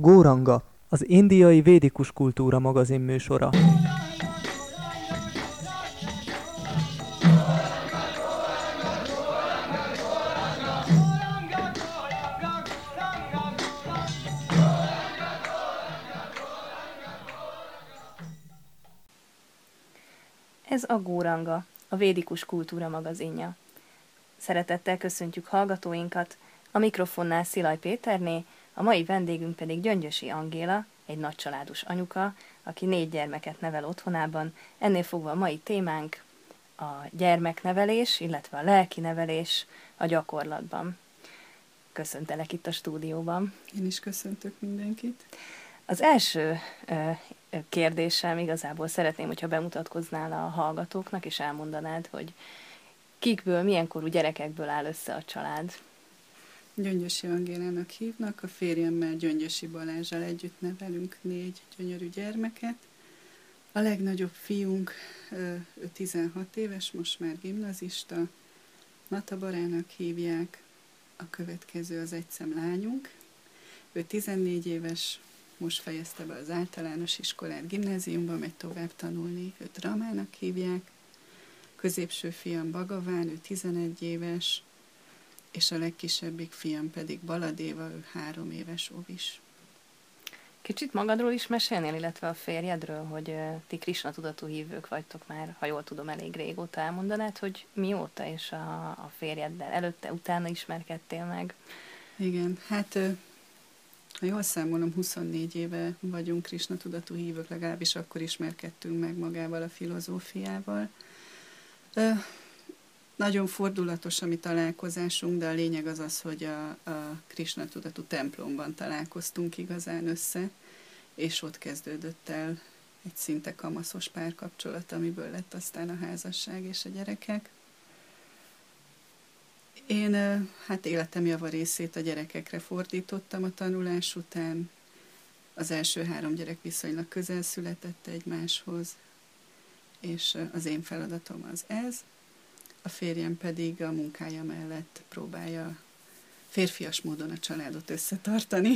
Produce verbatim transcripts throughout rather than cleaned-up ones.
Góranga, az indiai védikus kultúra magazin műsora. Ez a Góranga, a védikus kultúra magazinja. Szeretettel köszöntjük hallgatóinkat, a mikrofonnál Szilaj Péterné, a mai vendégünk pedig Gyöngyösi Angéla, egy nagycsaládus anyuka, aki négy gyermeket nevel otthonában. Ennél fogva a mai témánk a gyermeknevelés, illetve a lelki nevelés a gyakorlatban. Köszöntelek itt a stúdióban. Én is köszöntök mindenkit. Az első kérdésem igazából szeretném, hogyha bemutatkoznál a hallgatóknak, és elmondanád, hogy kikből, milyen korú gyerekekből áll össze a család? Gyöngyösi Angélának hívnak, a férjemmel, Gyöngyösi Balázsral együtt nevelünk négy gyönyörű gyermeket. A legnagyobb fiunk, ő tizenhat éves, most már gimnazista, Nata Barának hívják, a következő az egyszem lányunk. Ő tizennégy éves, most fejezte be az általános iskolát, gimnáziumban megy tovább tanulni, őt Ramának hívják. Középső fiam Bagaván, ő tizenegy éves, és a legkisebbik fiam pedig Baladéva, ő három éves óvis. Kicsit magadról is mesélnél, illetve a férjedről, hogy ti Krisna tudatú hívők vagytok már, ha jól tudom, elég régóta. Elmondanád, hogy mióta és a, a férjeddel előtte, utána ismerkedtél meg? Igen, hát ha jól számolom, huszonnégy éve vagyunk Krisna tudatú hívők, legalábbis akkor ismerkedtünk meg magával a filozófiával. Nagyon fordulatos a mi találkozásunk, de a lényeg az az, hogy a, a Krisna tudatú templomban találkoztunk igazán össze, és ott kezdődött el egy szinte kamaszos párkapcsolat, amiből lett aztán a házasság és a gyerekek. Én hát életem javarészét a gyerekekre fordítottam a tanulás után. Az első három gyerek viszonylag közel született egymáshoz, és az én feladatom az ez. A férjem pedig a munkája mellett próbálja férfias módon a családot összetartani.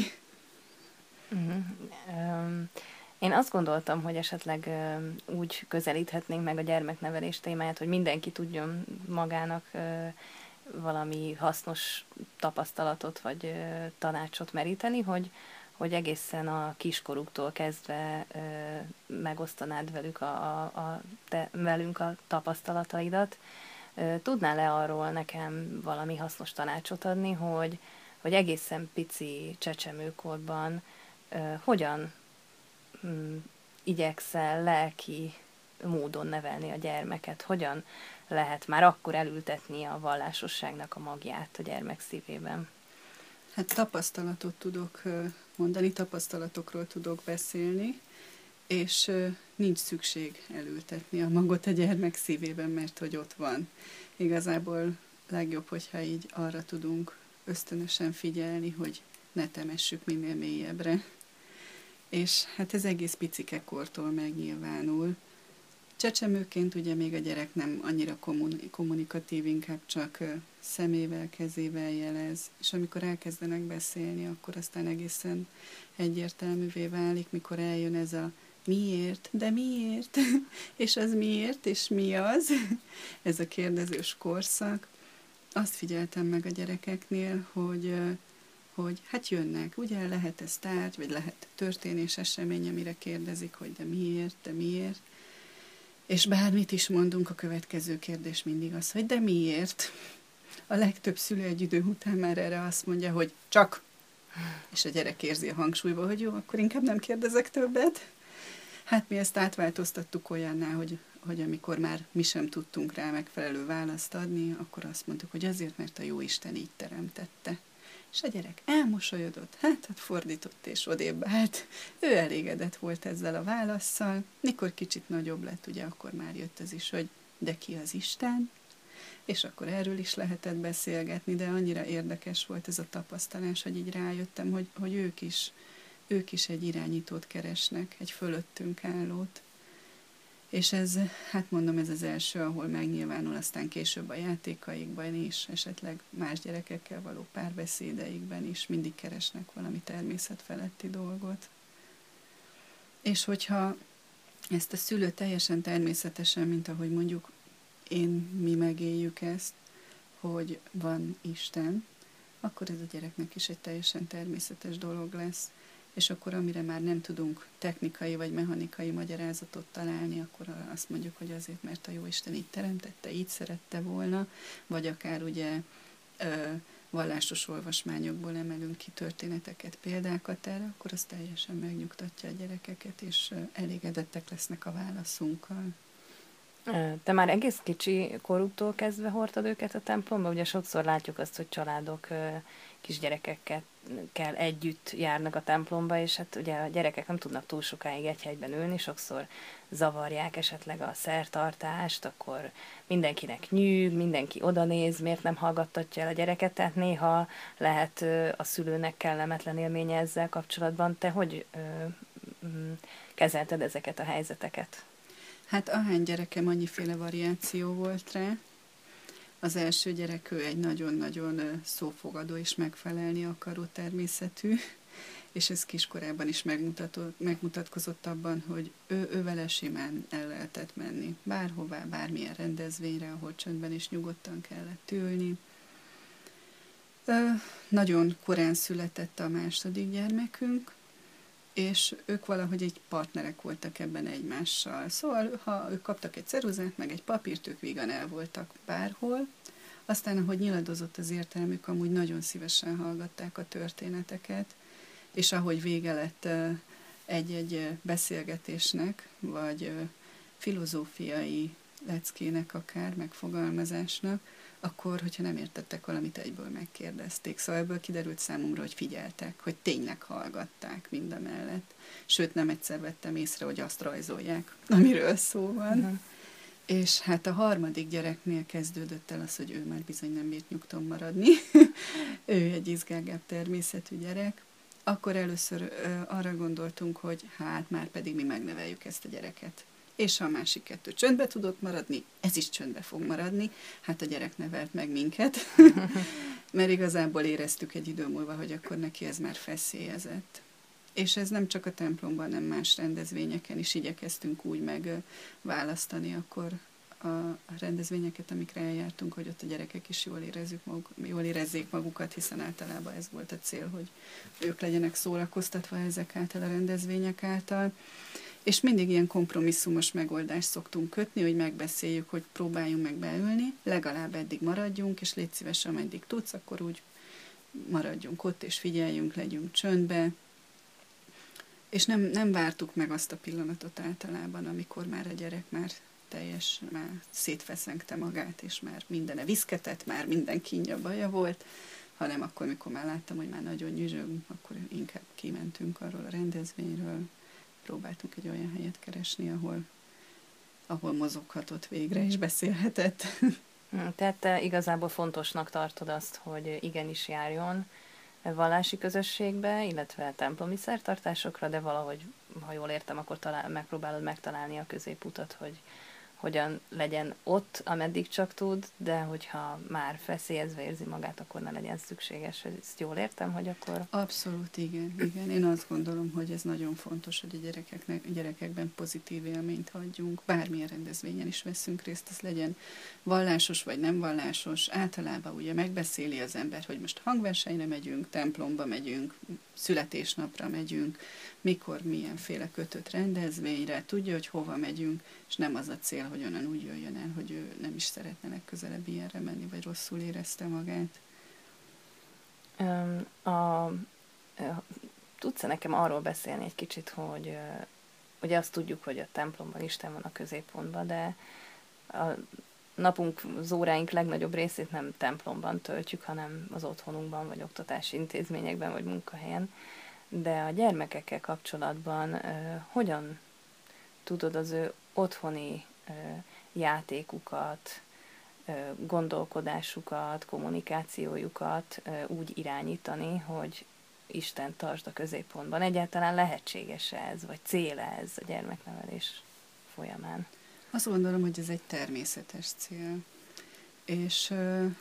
Uh-huh. Um, én azt gondoltam, hogy esetleg um, úgy közelíthetnénk meg a gyermeknevelés témáját, hogy mindenki tudjon magának uh, valami hasznos tapasztalatot vagy uh, tanácsot meríteni, hogy, hogy egészen a kiskoruktól kezdve uh, megosztanád velük a, a, a, te, velünk a tapasztalataidat. Tudnál-e arról nekem valami hasznos tanácsot adni, hogy, hogy egészen pici csecsemőkorban uh, hogyan um, igyekszel lelki módon nevelni a gyermeket, hogyan lehet már akkor elültetni a vallásosságnak a magját a gyermek szívében? Hát tapasztalatot tudok mondani, tapasztalatokról tudok beszélni, és nincs szükség elültetni a magot a gyermek szívében, mert hogy ott van. Igazából legjobb, hogyha így arra tudunk ösztönösen figyelni, hogy ne temessük minél mélyebbre. És hát ez egész picike kortól megnyilvánul. Csecsemőként ugye még a gyerek nem annyira kommunikatív, inkább csak szemével, kezével jelez, és amikor elkezdenek beszélni, akkor aztán egészen egyértelművé válik, mikor eljön ez a miért, de miért, és az miért, és mi az, ez a kérdezős korszak. Azt figyeltem meg a gyerekeknél, hogy, hogy hát jönnek, ugye lehet ez tárgy, vagy lehet történés, esemény, amire kérdezik, hogy de miért, de miért, és bármit is mondunk, a következő kérdés mindig az, hogy de miért. A legtöbb szülő egy idő után már erre azt mondja, hogy csak, és a gyerek érzi a hangsúlyba, hogy jó, akkor inkább nem kérdezek többet. Hát mi ezt átváltoztattuk olyanná, hogy, hogy amikor már mi sem tudtunk rá megfelelő választ adni, akkor azt mondtuk, hogy azért, mert a Jóisten így teremtette. És a gyerek elmosolyodott, hát, hát fordított és odébb állt. Ő elégedett volt ezzel a válasszal. Mikor kicsit nagyobb lett, ugye, akkor már jött az is, hogy de ki az Isten? És akkor erről is lehetett beszélgetni, de annyira érdekes volt ez a tapasztalás, hogy így rájöttem, hogy, hogy ők is ők is egy irányítót keresnek, egy fölöttünk állót. És ez, hát mondom, ez az első, ahol megnyilvánul, aztán később a játékaikban is, esetleg más gyerekekkel való párbeszédeikben is mindig keresnek valami természetfeletti dolgot. És hogyha ezt a szülő teljesen természetesen, mint ahogy mondjuk én, mi megéljük ezt, hogy van Isten, akkor ez a gyereknek is egy teljesen természetes dolog lesz. És akkor amire már nem tudunk technikai vagy mechanikai magyarázatot találni, akkor azt mondjuk, hogy azért, mert a Jóisten így teremtette, így szerette volna, vagy akár ugye vallásos olvasmányokból emelünk ki történeteket, példákat erre, akkor az teljesen megnyugtatja a gyerekeket, és elégedettek lesznek a válaszunkkal. Te már egész kicsi korútól kezdve hordtad őket a templomba? Ugye sokszor látjuk azt, hogy családok kisgyerekekkel kell együtt járnak a templomba, és hát ugye a gyerekek nem tudnak túl sokáig egy helyben ülni, sokszor zavarják esetleg a szertartást, akkor mindenkinek nyűg, mindenki odanéz, miért nem hallgattatja el a gyereket, tehát néha lehet a szülőnek kellemetlen élménye ezzel kapcsolatban. Te hogy ö, ö, kezelted ezeket a helyzeteket? Hát ahány gyerekem, annyiféle variáció volt rá. Az első gyerek, ő egy nagyon-nagyon szófogadó és megfelelni akaró természetű, és ez kiskorában is megmutatkozott abban, hogy ő, ő vele simán el lehetett menni. Bárhová, bármilyen rendezvényre, ahol csöndben és nyugodtan kellett ülni. Ö, nagyon korán született a második gyermekünk, és ők valahogy egy partnerek voltak ebben egymással. Szóval, ha ők kaptak egy ceruzát, meg egy papírt, ők vígan el voltak bárhol. Aztán, ahogy nyiladozott az értelmük, amúgy nagyon szívesen hallgatták a történeteket, és ahogy vége lett egy-egy beszélgetésnek, vagy filozófiai leckének akár, megfogalmazásnak, akkor, hogyha nem értettek valamit, egyből megkérdezték. Szóval ebből kiderült számomra, hogy figyeltek, hogy tényleg hallgatták mindamellett. Sőt, nem egyszer vettem észre, hogy azt rajzolják, amiről szó van. Uh-huh. És hát a harmadik gyereknél kezdődött el az, hogy ő már bizony nem bírt nyugton maradni. Ő egy izgágább természetű gyerek. Akkor először ö, arra gondoltunk, hogy hát már pedig mi megneveljük ezt a gyereket. És ha a másik kettő csöndbe tudott maradni, ez is csöndbe fog maradni. Hát a gyerek nevelt meg minket, mert igazából éreztük egy idő múlva, hogy akkor neki ez már feszélyezett. És ez nem csak a templomban, hanem más rendezvényeken is igyekeztünk úgy megválasztani akkor a rendezvényeket, amikre eljártunk, hogy ott a gyerekek is jól, érezzük maguk, jól érezzék magukat, hiszen általában ez volt a cél, hogy ők legyenek szórakoztatva ezek által a rendezvények által. És mindig ilyen kompromisszumos megoldást szoktunk kötni, hogy megbeszéljük, hogy próbáljunk meg beülni, legalább eddig maradjunk, és légy szíves, ameddig tudsz, akkor úgy maradjunk ott, és figyeljünk, legyünk csöndbe. És nem, nem vártuk meg azt a pillanatot általában, amikor már a gyerek már teljes, már szétfeszengte magát, és már mindene viszketett, már minden kínja baja volt, hanem akkor, mikor már láttam, hogy már nagyon nyüzsög, akkor inkább kimentünk arról a rendezvényről, próbáltunk egy olyan helyet keresni, ahol, ahol mozoghatott végre, és beszélhetett. Tehát te igazából fontosnak tartod azt, hogy igenis járjon vallási közösségbe, illetve templomi szertartásokra, de valahogy, ha jól értem, akkor talál, megpróbálod megtalálni a középutat, hogy hogyan legyen ott, ameddig csak tud, de hogyha már feszélyezve érzi magát, akkor ne legyen szükséges, hogy ezt jól értem, hogy akkor... Abszolút, igen, igen. Én azt gondolom, hogy ez nagyon fontos, hogy a gyerekeknek, a gyerekekben pozitív élményt hagyjunk. Bármilyen rendezvényen is veszünk részt, ez legyen vallásos vagy nem vallásos. Általában ugye megbeszéli az ember, hogy most hangversenyre megyünk, templomba megyünk, születésnapra megyünk, mikor milyenféle kötött rendezvényre, tudja, hogy hova megyünk, és nem az a cél, hogy onnan úgy jöjjön el, hogy ő nem is szeretne legközelebb ilyenre menni, vagy rosszul érezte magát. A, a, tudsz-e nekem arról beszélni egy kicsit, hogy ugye azt tudjuk, hogy a templomban Isten van a középpontban, de a napunk, az óráink legnagyobb részét nem templomban töltjük, hanem az otthonunkban, vagy oktatási intézményekben, vagy munkahelyen. De a gyermekekkel kapcsolatban uh, hogyan tudod az ő otthoni uh, játékukat, uh, gondolkodásukat, kommunikációjukat uh, úgy irányítani, hogy Isten tartsd a középpontban? Egyáltalán lehetséges ez, vagy cél ez a gyermeknevelés folyamán? Azt gondolom, hogy ez egy természetes cél. És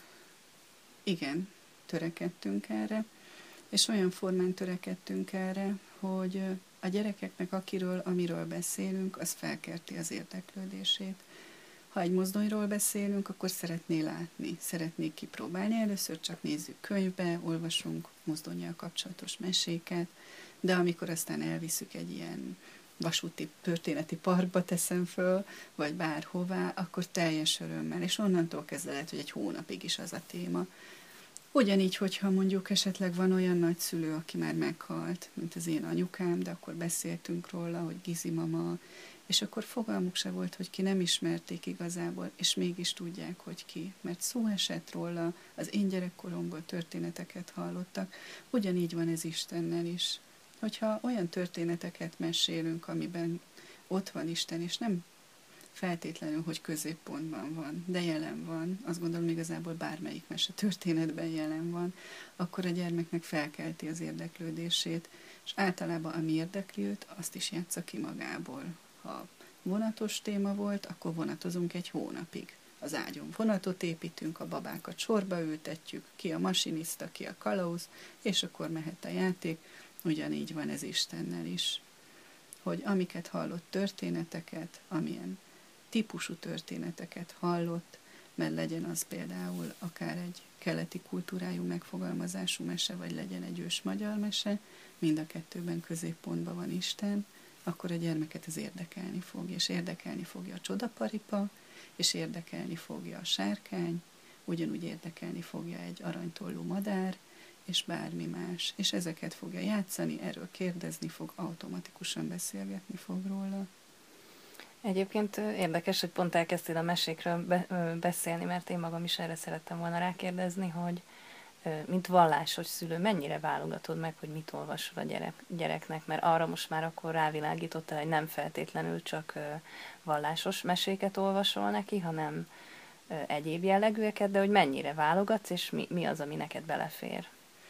igen, törekedtünk erre, és olyan formán törekedtünk erre, hogy a gyerekeknek, akiről, amiről beszélünk, az felkelti az érdeklődését. Ha egy mozdonyról beszélünk, akkor szeretné látni, szeretnék kipróbálni. Először csak nézzük könyvbe, olvasunk mozdonnyal kapcsolatos meséket, de amikor aztán elviszük egy ilyen vasúti történeti parkba teszem föl, vagy bárhová, akkor teljes örömmel, és onnantól kezdve lehet, hogy egy hónapig is az a téma. Ugyanígy, hogyha mondjuk esetleg van olyan nagyszülő, aki már meghalt, mint az én anyukám, de akkor beszéltünk róla, hogy Gizi mama, és akkor fogalmuk se volt, hogy ki, nem ismerték igazából, és mégis tudják, hogy ki. Mert szó esett róla, az én gyerekkoromból történeteket hallottak. Ugyanígy van ez Istennel is. Hogyha olyan történeteket mesélünk, amiben ott van Isten, és nem feltétlenül, hogy középpontban van, de jelen van, azt gondolom igazából bármelyik mese történetben jelen van, akkor a gyermeknek felkelti az érdeklődését, és általában ami érdekli őt, azt is játsza ki magából. Ha vonatos téma volt, akkor vonatozunk egy hónapig. Az ágyon vonatot építünk, a babákat sorba ültetjük, ki a masinista, ki a kalauz, és akkor mehet a játék. Ugyanígy van ez Istennel is. Hogy amiket hallott történeteket, amilyen típusú történeteket hallott, mert legyen az például akár egy keleti kultúrájú megfogalmazású mese, vagy legyen egy ős magyar mese, mind a kettőben középpontban van Isten, akkor a gyermeket ez érdekelni fog, és érdekelni fogja a csodaparipa, és érdekelni fogja a sárkány, ugyanúgy érdekelni fogja egy aranytollú madár, és bármi más. És ezeket fogja játszani, erről kérdezni fog, automatikusan beszélgetni fog róla. Egyébként érdekes, hogy pont elkezdtél a mesékről be, beszélni, mert én magam is erre szerettem volna rákérdezni, hogy mint vallásos szülő, mennyire válogatod meg, hogy mit olvasol a gyerek, gyereknek, mert arra most már akkor rávilágítottál, hogy nem feltétlenül csak vallásos meséket olvasol neki, hanem egyéb jellegűeket, de hogy mennyire válogatsz, és mi, mi az, ami neked belefér?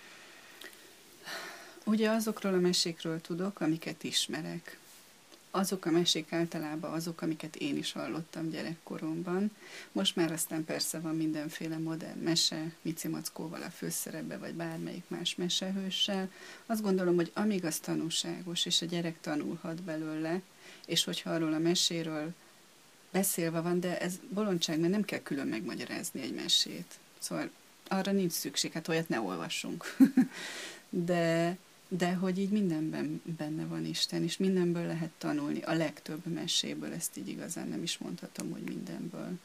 Ugye azokról a mesékről tudok, amiket ismerek. Azok a mesék általában azok, amiket én is hallottam gyerekkoromban. Most már aztán persze van mindenféle modern mese, Mici Mackóval a főszerepbe, vagy bármelyik más mesehőssel. Azt gondolom, hogy amíg az tanulságos, és a gyerek tanulhat belőle, és hogyha arról a meséről beszélve van, de ez bolondság, mert nem kell külön megmagyarázni egy mesét. Szóval arra nincs szükség, hát olyat ne olvassunk. de... De hogy így mindenben benne van Isten, és mindenből lehet tanulni, a legtöbb meséből, ezt így igazán nem is mondhatom, hogy mindenből.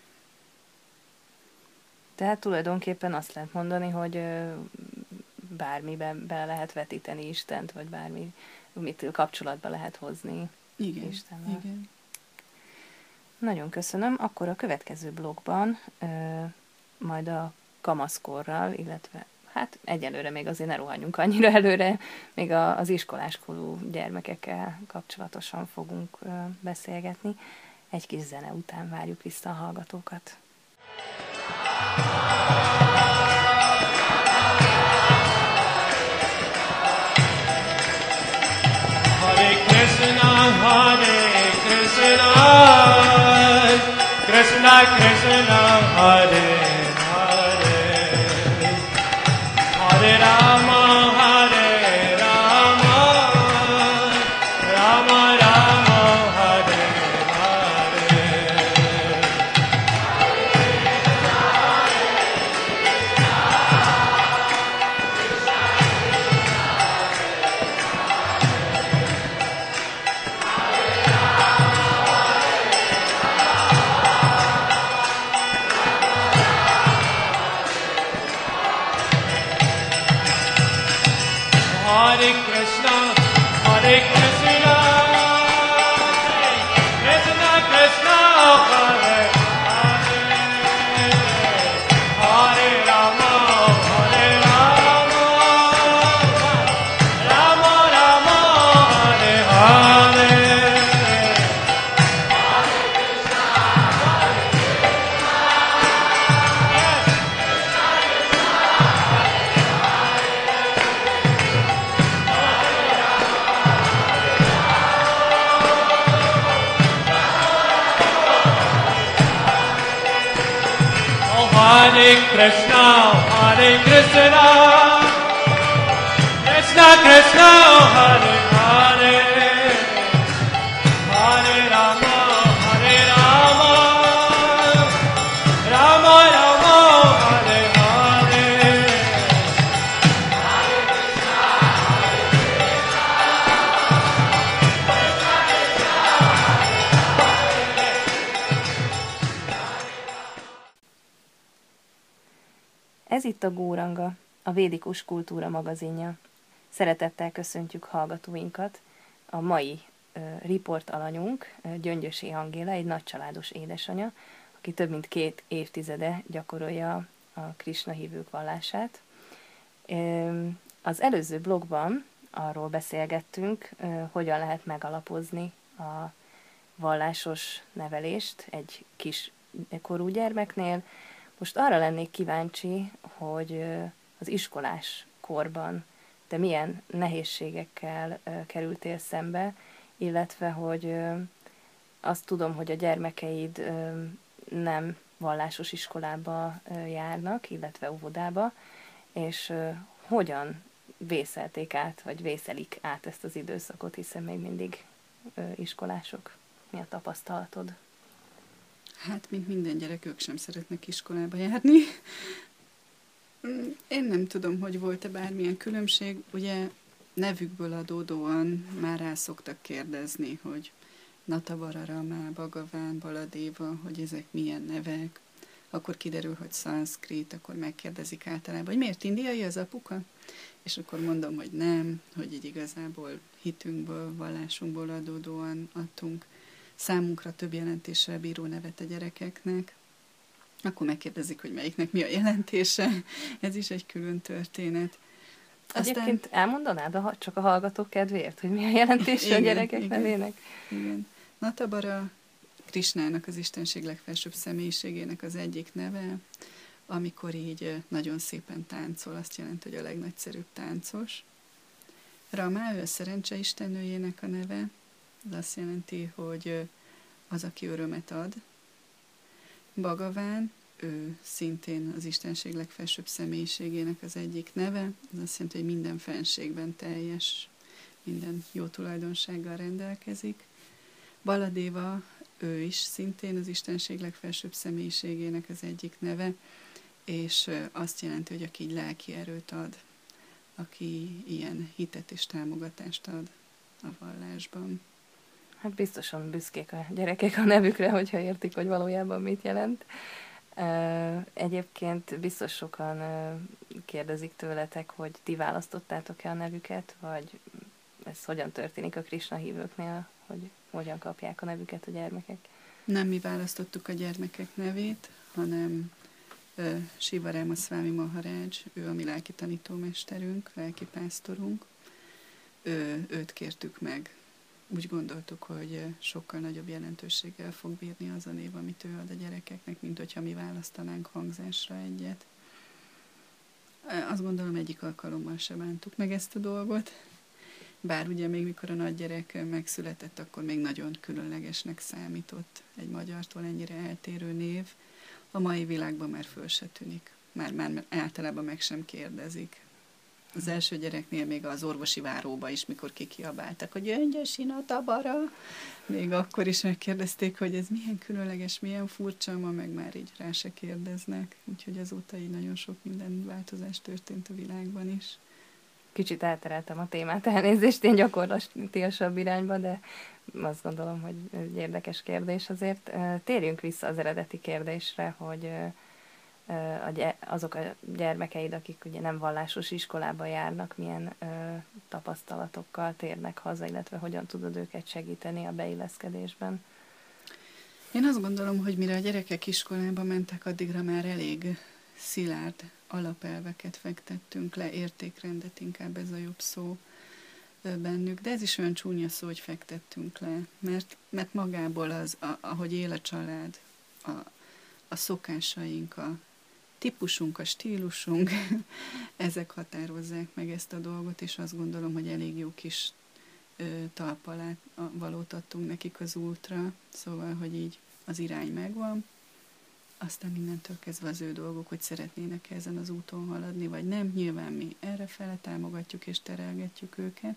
Tehát tulajdonképpen azt lehet mondani, hogy bármiben bele lehet vetíteni Istent, vagy bármi, mit kapcsolatba lehet hozni igen, Istennel. Igen. Nagyon köszönöm. Akkor a következő blogban majd a kamaszkorral, illetve hát egyelőre még azért ne rohanjunk annyira előre, még az iskoláskorú gyermekekkel kapcsolatosan fogunk beszélgetni. Egy kis zene után várjuk vissza a hallgatókat. Hare Krishna, Hare Krishna, Krishna Krishna, Hare Hare Rama, Hare Rama, Rama Rama, Hare Hare. Hare Krishna, Krishna Krishna, Hare Hare, Hare Rama, Hare Rama, Rama Rama, Hare Hare. Ez itt a Góranga, a Védikus Kultúra magazinja. Szeretettel köszöntjük hallgatóinkat. A mai uh, riport alanyunk, uh, Gyöngyösi Angéla, egy nagycsaládos édesanya, aki több mint két évtizede gyakorolja a Krisna hívők vallását. Uh, az előző blogban arról beszélgettünk, uh, hogyan lehet megalapozni a vallásos nevelést egy kis korú gyermeknél. Most arra lennék kíváncsi, hogy az iskolás korban te milyen nehézségekkel kerültél szembe, illetve hogy azt tudom, hogy a gyermekeid nem vallásos iskolába járnak, illetve óvodába, és hogyan vészelték át, vagy vészelik át ezt az időszakot, hiszen még mindig iskolások. Mi a tapasztalatod? Hát, mint minden gyerek, ők sem szeretnek iskolába járni. Én nem tudom, hogy volt-e bármilyen különbség. Ugye nevükből adódóan már rá szoktak kérdezni, hogy Natavara, Rama, Bhagavan, Baladeva, hogy ezek milyen nevek. Akkor kiderül, hogy szanszkrit, akkor megkérdezik általában, hogy miért indiai az apuka? És akkor mondom, hogy nem, hogy így igazából hitünkből, vallásunkból adódóan adtunk számunkra több jelentéssel bíró nevet a gyerekeknek, akkor megkérdezik, hogy melyiknek mi a jelentése. Ez is egy külön történet. Aztán... Egyébként elmondanád a, csak a hallgatók kedvéért, hogy mi a jelentése igen, a gyerekek igen, nevének? Igen. Natabara Krisnának, az Istenség legfelsőbb személyiségének az egyik neve, amikor így nagyon szépen táncol, azt jelenti, hogy a legnagyszerűbb táncos. Rama, ő a szerencse istennőjének a neve, ez azt jelenti, hogy az, aki örömet ad. Bhagavan, ő szintén az Istenség legfelsőbb személyiségének az egyik neve, ez azt jelenti, hogy minden fenségben teljes, minden jó tulajdonsággal rendelkezik. Baladeva, ő is szintén az Istenség legfelsőbb személyiségének az egyik neve, és azt jelenti, hogy aki így lelki erőt ad, aki ilyen hitet és támogatást ad a vallásban. Hát biztosan büszkék a gyerekek a nevükre, hogyha értik, hogy valójában mit jelent. Egyébként biztos sokan kérdezik tőletek, hogy ti választottátok-e a nevüket, vagy ez hogyan történik a Krisna hívőknél, hogy hogyan kapják a nevüket a gyermekek? Nem mi választottuk a gyermekek nevét, hanem uh, Sivarama Swami Maharaj, ő a mi lelki tanítómesterünk, lelki pásztorunk. Ő, őt kértük meg. Úgy gondoltuk, hogy sokkal nagyobb jelentőséggel fog bírni az a név, amit ő ad a gyerekeknek, mint hogyha mi választanánk hangzásra egyet. Azt gondolom, egyik alkalommal sem bántuk meg ezt a dolgot. Bár ugye még mikor a nagygyerek megszületett, akkor még nagyon különlegesnek számított egy magyartól ennyire eltérő név. A mai világban már föl se tűnik. Már, már általában meg sem kérdezik. Az első gyereknél még az orvosi váróba is, mikor kikiabáltak, hogy Gyöngyösi Natabara, még akkor is megkérdezték, hogy ez milyen különleges, milyen furcsa, ma meg már így rá se kérdeznek. Úgyhogy azóta így nagyon sok minden változás történt a világban is. Kicsit eltereltem a témát, elnézést, én gyakorlatilasabb irányba, de azt gondolom, hogy egy érdekes kérdés azért. Térjünk vissza az eredeti kérdésre, hogy azok a gyermekeid, akik ugye nem vallásos iskolába járnak, milyen tapasztalatokkal térnek haza, illetve hogyan tudod őket segíteni a beilleszkedésben? Én azt gondolom, hogy mire a gyerekek iskolába mentek, addigra már elég szilárd alapelveket fektettünk le, értékrendet, inkább ez a jobb szó bennük, de ez is olyan csúnya szó, hogy fektettünk le, mert, mert magából az, a, ahogy él a család, a, a szokásaink, a típusunk, a stílusunk, ezek határozzák meg ezt a dolgot, és azt gondolom, hogy elég jó kis ö, talp alá valót adtunk nekik az útra, szóval, hogy így az irány megvan, aztán innentől kezdve az ő dolgok, hogy szeretnének ezen az úton haladni, vagy nem. Nyilván mi errefele támogatjuk és terelgetjük őket.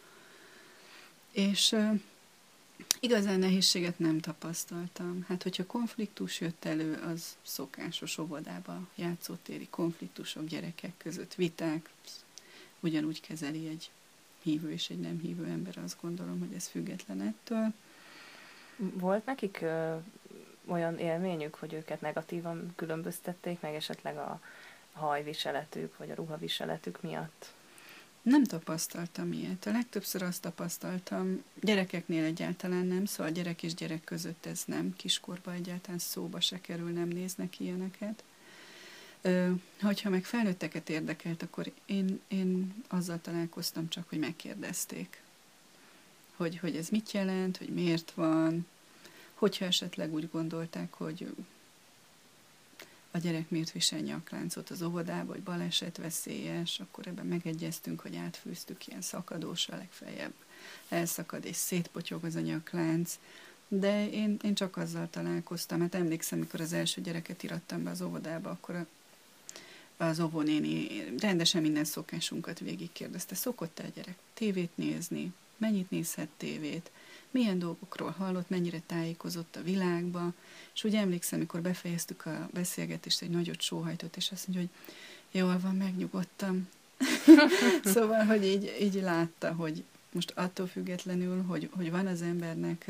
És uh, igazán nehézséget nem tapasztaltam. Hát, hogyha konfliktus jött elő, az szokásos óvodába, játszótéri konfliktusok, gyerekek között viták, ugyanúgy kezeli egy hívő és egy nem hívő ember, azt gondolom, hogy ez független ettől. Volt nekik ö, olyan élményük, hogy őket negatívan különböztették, meg esetleg a hajviseletük, vagy a ruhaviseletük miatt? Nem tapasztaltam ilyet. A legtöbbször azt tapasztaltam, gyerekeknél egyáltalán nem, szóval gyerek és gyerek között ez nem, kiskorban egyáltalán szóba se kerül, nem néznek ilyeneket. Ö, hogyha meg felnőtteket érdekelt, akkor én, én azzal találkoztam csak, hogy megkérdezték, hogy, hogy ez mit jelent, hogy miért van, hogyha esetleg úgy gondolták, hogy a gyerek miért visel nyakláncot az óvodába, hogy baleset veszélyes, akkor ebben megegyeztünk, hogy átfűztük ilyen szakadósra, legfeljebb elszakad és szétpotyog az a nyaklánc. De én, én csak azzal találkoztam, hát emlékszem, mikor az első gyereket irattam be az óvodába, akkor a, az óvónéni rendesen minden szokásunkat végigkérdezte. Szokott-e a gyerek tévét nézni? Mennyit nézhet tévét? Milyen dolgokról hallott, mennyire tájékozott a világba, és úgy emlékszem, amikor befejeztük a beszélgetést, egy nagyot sóhajtott, és azt mondja, hogy jól van, megnyugodtam. Szóval, hogy így, így látta, hogy most attól függetlenül, hogy, hogy van az embernek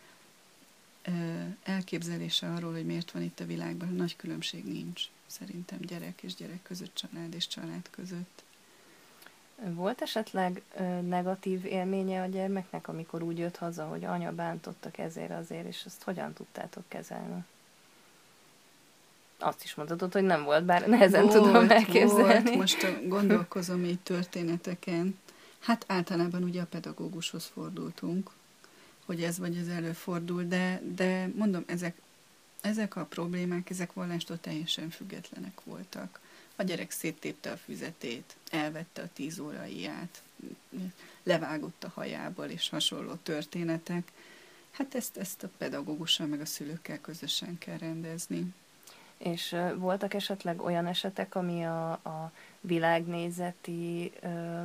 elképzelése arról, hogy miért van itt a világban, nagy különbség nincs. Szerintem gyerek és gyerek között, család és család között. Volt esetleg ö, negatív élménye a gyermeknek, amikor úgy jött haza, hogy anya bántottak ezért azért, és ezt hogyan tudtátok kezelni? Azt is mondhatod, hogy nem volt, bár nehezen volt, tudom elképzelni. Volt. Most gondolkozom így történeteken. Hát általában ugye a pedagógushoz fordultunk, hogy ez vagy ez előfordul, de, de mondom, ezek, ezek a problémák, ezek vallástól teljesen függetlenek voltak. A gyerek széttépte a füzetét, elvette a tíz óraiját, levágott a hajából, és hasonló történetek. Hát ezt, ezt a pedagógussal meg a szülőkkel közösen kell rendezni. És uh, voltak esetleg olyan esetek, ami a, a világnézeti ö,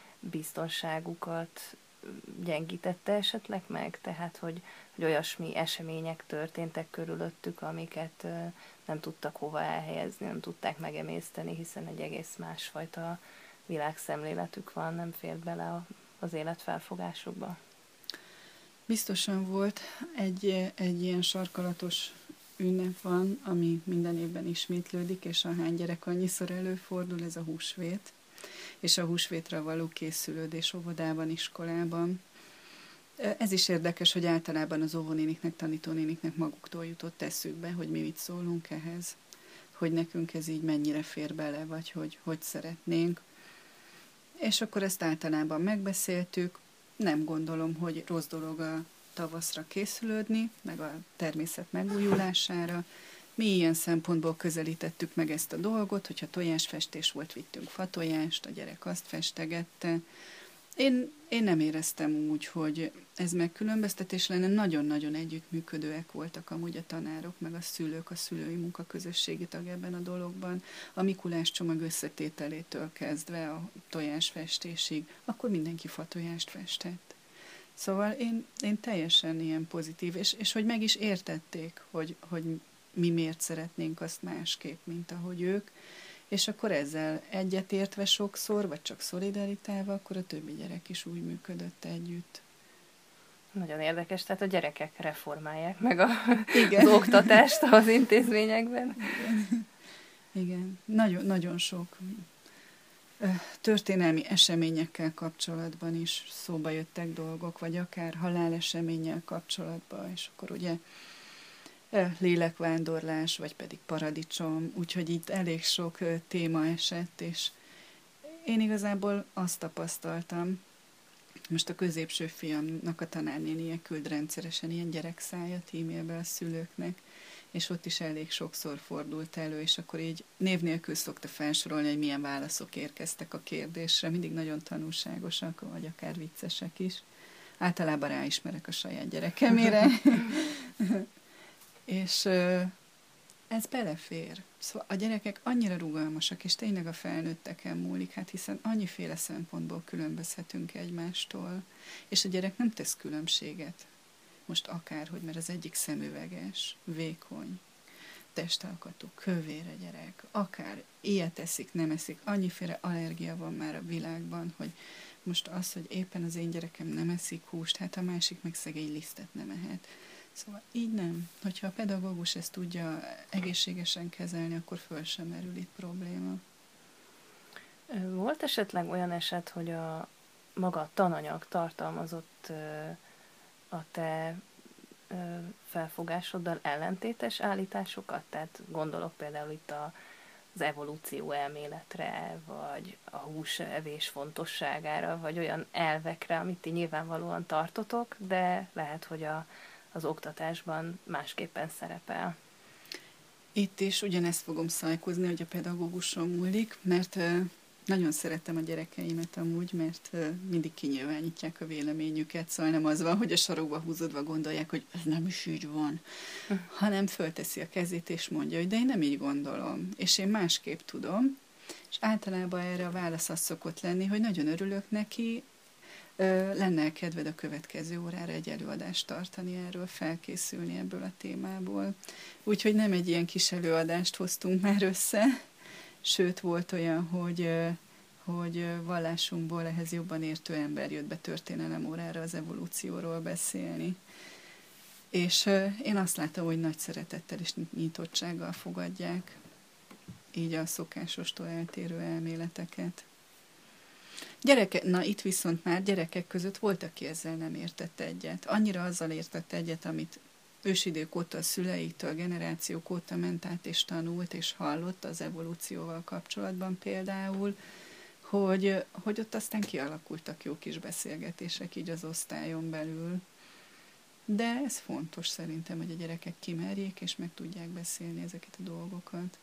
biztonságukat gyengítette esetleg meg? Tehát, hogy, hogy olyasmi események történtek körülöttük, amiket ö, nem tudtak hova elhelyezni, nem tudták megemészteni, hiszen egy egész másfajta világszemléletük van, nem fér bele a, az életfelfogásukba. Biztosan volt egy, egy ilyen sarkalatos ünnep van, ami minden évben ismétlődik, és ahány gyerek annyiszor előfordul, ez a húsvét, és a húsvétra való készülődés óvodában, iskolában. Ez is érdekes, hogy általában az óvónéniknek, tanítónéniknek maguktól jutott eszükbe, hogy mi mit szólunk ehhez, hogy nekünk ez így mennyire fér bele, vagy hogy, hogy szeretnénk. És akkor ezt általában megbeszéltük. Nem gondolom, hogy rossz dolog a tavaszra készülődni, meg a természet megújulására. Mi ilyen szempontból közelítettük meg ezt a dolgot, hogyha tojásfestés volt, vittünk fatojást, a gyerek azt festegette. Én, én nem éreztem úgy, hogy ez megkülönböztetés lenne, nagyon-nagyon együttműködőek voltak amúgy a tanárok, meg a szülők, a szülői munkaközösségi tag ebben a dologban. A Mikulás csomag összetételétől kezdve a tojásfestésig, akkor mindenki fatojást festett. Szóval én, én teljesen ilyen pozitív, és, és hogy meg is értették, hogy, hogy mi miért szeretnénk azt másképp, mint ahogy ők, és akkor ezzel egyetértve sokszor, vagy csak szolidaritálva, akkor a többi gyerek is úgy működött együtt. Nagyon érdekes, tehát a gyerekek reformálják meg a, Igen. az oktatást az intézményekben. Igen, Igen. Nagyon, nagyon sok történelmi eseményekkel kapcsolatban is szóba jöttek dolgok, vagy akár haláleseménnyel kapcsolatban, és akkor ugye lélekvándorlás, vagy pedig paradicsom, úgyhogy itt elég sok téma esett, és én igazából azt tapasztaltam, most a középső fiamnak a tanárnénie küld rendszeresen ilyen gyerekszájat e-mailbe a szülőknek, és ott is elég sokszor fordult elő, és akkor így név nélkül szokta felsorolni, hogy milyen válaszok érkeztek a kérdésre, mindig nagyon tanulságosak, vagy akár viccesek is. Általában ráismerek a saját gyerekemére. És ez belefér. Szóval a gyerekek annyira rugalmasak, és tényleg a felnőtteken múlik, hát hiszen annyiféle szempontból különbözhetünk egymástól, és a gyerek nem tesz különbséget. Most akárhogy, mert az egyik szemüveges, vékony, testalkatú, kövér a gyerek, akár ilyet eszik, nem eszik, annyiféle allergia van már a világban, hogy most az, hogy éppen az én gyerekem nem eszik húst, hát a másik meg szegény lisztet nem ehet. Szóval így nem. Hogyha a pedagógus ezt tudja egészségesen kezelni, akkor föl sem merül itt probléma. Volt esetleg olyan eset, hogy a maga a tananyag tartalmazott a te felfogásoddal ellentétes állításokat? Tehát gondolok például itt a, az evolúció elméletre, vagy a húsevés fontosságára, vagy olyan elvekre, amit ti nyilvánvalóan tartotok, de lehet, hogy a, az oktatásban másképpen szerepel. Itt is ugyanezt fogom szajkozni, hogy a pedagóguson múlik, mert nagyon szeretem a gyerekeimet amúgy, mert mindig kinyilvánítják a véleményüket, szóval nem az van, hogy a sarokba húzódva gondolják, hogy ez nem is így van, hm. hanem fölteszi a kezét és mondja, hogy de én nem így gondolom, és én másképp tudom, és általában erre a válasz az szokott lenni, hogy nagyon örülök neki, lenne kedved a következő órára egy előadást tartani erről, felkészülni ebből a témából. Úgyhogy nem egy ilyen kis előadást hoztunk már össze, sőt, volt olyan, hogy, hogy vallásunkból ehhez jobban értő ember jött be történelem órára az evolúcióról beszélni. És én azt látom, hogy nagy szeretettel és nyitottsággal fogadják így a szokásostól eltérő elméleteket. Gyerekek, na itt viszont már gyerekek között volt, aki ezzel nem értett egyet. Annyira azzal értett egyet, amit ősidők óta a szüleitől, generációk óta ment át és tanult és hallott az evolúcióval kapcsolatban például, hogy, hogy ott aztán kialakultak jó kis beszélgetések így az osztályon belül. De ez fontos szerintem, hogy a gyerekek kimerjék és meg tudják beszélni ezeket a dolgokat.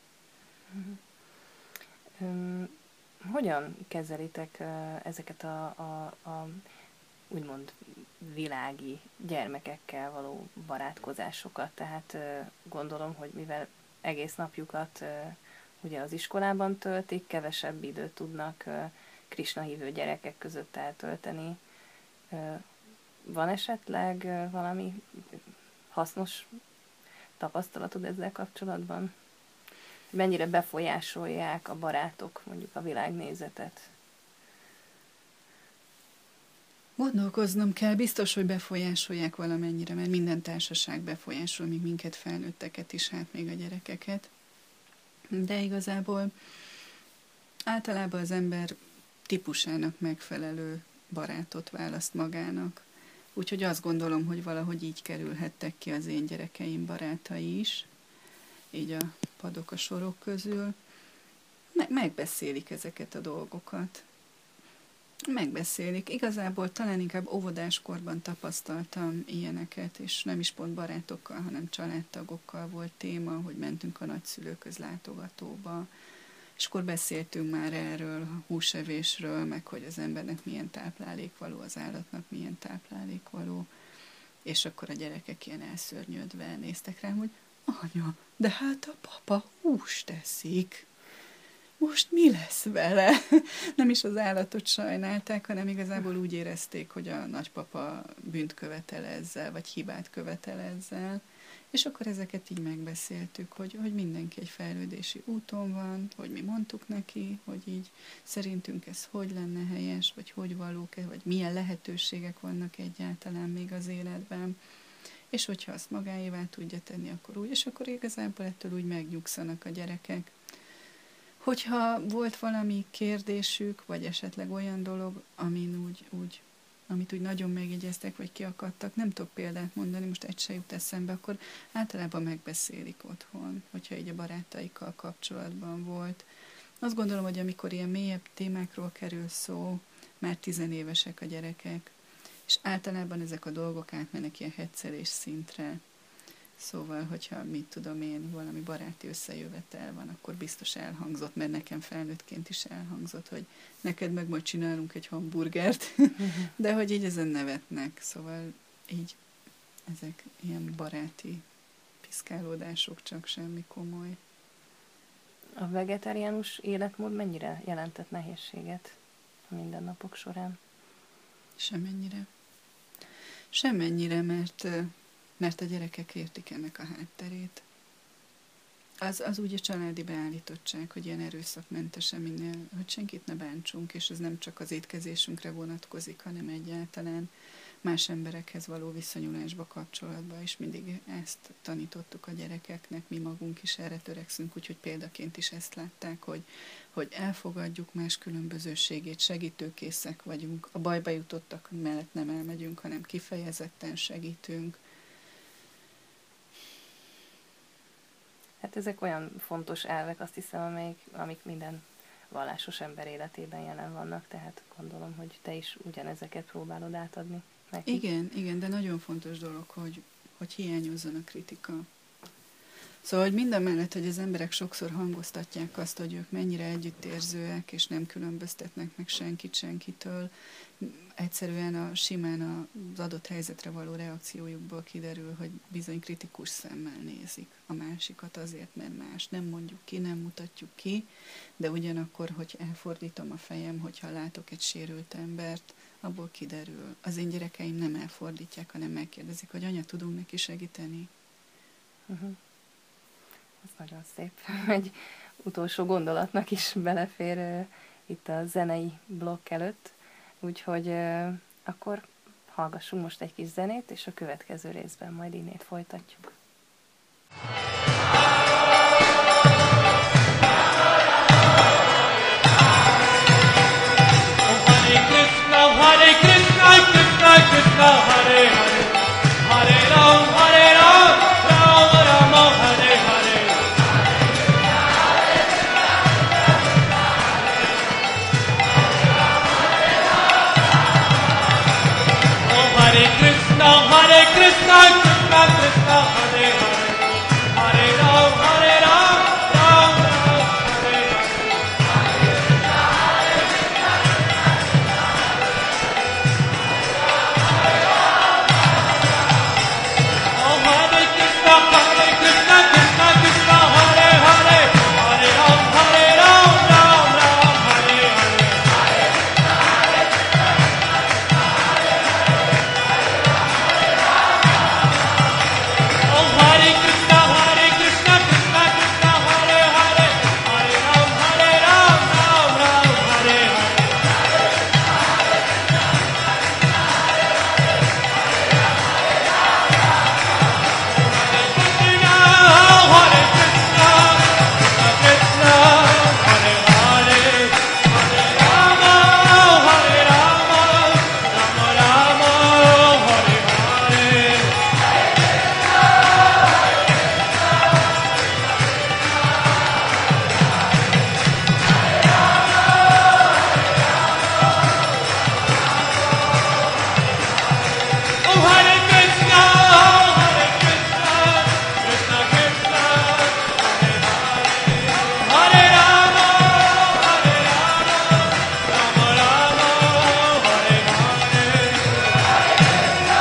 Um, hogyan kezelitek ezeket a, a, a úgymond világi gyermekekkel való barátkozásokat? Tehát gondolom, hogy mivel egész napjukat ugye az iskolában töltik, kevesebb időt tudnak Krisna hívő gyerekek között eltölteni. Van esetleg valami hasznos tapasztalatod ezzel kapcsolatban? Mennyire befolyásolják a barátok mondjuk a világnézetet? Gondolkoznom kell, biztos, hogy befolyásolják valamennyire, mert minden társaság befolyásol, még minket felnőtteket is, hát még a gyerekeket. De igazából általában az ember típusának megfelelő barátot választ magának. Úgyhogy azt gondolom, hogy valahogy így kerülhettek ki az én gyerekeim barátai is, így a padok a sorok közül. Me- megbeszélik ezeket a dolgokat. Megbeszélik. Igazából talán inkább óvodáskorban tapasztaltam ilyeneket, és nem is pont barátokkal, hanem családtagokkal volt téma, hogy mentünk a nagyszülőköz látogatóba, és akkor beszéltünk már erről, a húsevésről, meg hogy az embernek milyen táplálékvaló, az állatnak milyen táplálékvaló, és akkor a gyerekek ilyen elszörnyődve néztek rám, hogy anya, de hát a papa húst eszik. Most mi lesz vele? Nem is az állatot sajnálták, hanem igazából úgy érezték, hogy a nagypapa bűnt követel ezzel, vagy hibát követel ezzel. És akkor ezeket így megbeszéltük, hogy, hogy mindenki egy fejlődési úton van, hogy mi mondtuk neki, hogy így szerintünk ez hogy lenne helyes, vagy hogy valók-e, vagy milyen lehetőségek vannak egyáltalán még az életben. És hogyha azt magáévá tudja tenni, akkor úgy, és akkor igazából ettől úgy megnyugszanak a gyerekek. Hogyha volt valami kérdésük, vagy esetleg olyan dolog, amin úgy, úgy, amit úgy nagyon megjegyeztek, vagy kiakadtak, nem tudok példát mondani, most egy se jut eszembe, akkor általában megbeszélik otthon, hogyha így a barátaikkal kapcsolatban volt. Azt gondolom, hogy amikor ilyen mélyebb témákról kerül szó, már tizenévesek a gyerekek, és általában ezek a dolgok átmennek ilyen heccelés szintre. Szóval, hogyha mit tudom én, valami baráti összejövetel van, akkor biztos elhangzott, mert nekem felnőttként is elhangzott, hogy neked meg majd csinálunk egy hamburgert, de hogy így ezen nevetnek. Szóval így ezek ilyen baráti piszkálódások, csak semmi komoly. A vegetáriánus életmód mennyire jelentett nehézséget a mindennapok során? Semennyire. Semennyire, mert, mert a gyerekek értik ennek a hátterét. Az, az úgy a családi beállítottság, hogy ilyen erőszakmentesen minél, hogy senkit ne bántsunk, és ez nem csak az étkezésünkre vonatkozik, hanem egyáltalán más emberekhez való viszonyulásba, kapcsolatba, és mindig ezt tanítottuk a gyerekeknek, mi magunk is erre törekszünk, úgyhogy példaként is ezt látták, hogy, hogy elfogadjuk más különbözőségét, segítőkészek vagyunk, a bajba jutottak mellett nem elmegyünk, hanem kifejezetten segítünk. Hát ezek olyan fontos elvek, azt hiszem, amelyik, amik minden vallásos ember életében jelen vannak, tehát gondolom, hogy te is ugyanezeket próbálod átadni neki. Igen, igen, de nagyon fontos dolog, hogy, hogy hiányozzon a kritika. Szóval, hogy minden mellett, hogy az emberek sokszor hangoztatják azt, hogy ők mennyire együttérzőek, és nem különböztetnek meg senkit senkitől, egyszerűen a simán az adott helyzetre való reakciójukból kiderül, hogy bizony kritikus szemmel nézik a másikat azért, mert más. Nem mondjuk ki, nem mutatjuk ki, de ugyanakkor, hogy elfordítom a fejem, hogyha látok egy sérült embert, abból kiderül. Az én gyerekeim nem elfordítják, hanem megkérdezik, hogy anya, tudunk neki segíteni? Uh-huh. Ez nagyon szép. Egy utolsó gondolatnak is belefér uh, itt a zenei blokk előtt, úgyhogy uh, akkor hallgassunk most egy kis zenét, és a következő részben majd innét folytatjuk. Hare Krishna, Hare Krishna, Krishna Krishna, Hare Hare, Hare Ram, Hare Ram, Ram Rama, Hare Hare. Oh Hare Krishna, Hare Krishna, Krishna Krishna, Hare Hare, Hare Ram, Hare Ram, Ram Rama, Hare Hare. Oh Hare Krishna, Hare Krishna, Krishna Krishna, Hare Hare, Hare Ram, Hare Ram, Ram Ram, Hare Hare. Oh Hare Krishna, Hare Krishna, Krishna Krishna, Hare Hare, Hare Ram, Hare Ram, Ram Ram, Hare Hare. Krishna, Hare Krishna, Krishna Krishna, Hare Hare, Hare Rama, Hare Rama, Rama Rama, Hare Hare. Oh Hare Krishna, Hare Krishna, Krishna Krishna, Hare Hare, Hare Rama, Hare Rama, Rama Rama, Hare Hare.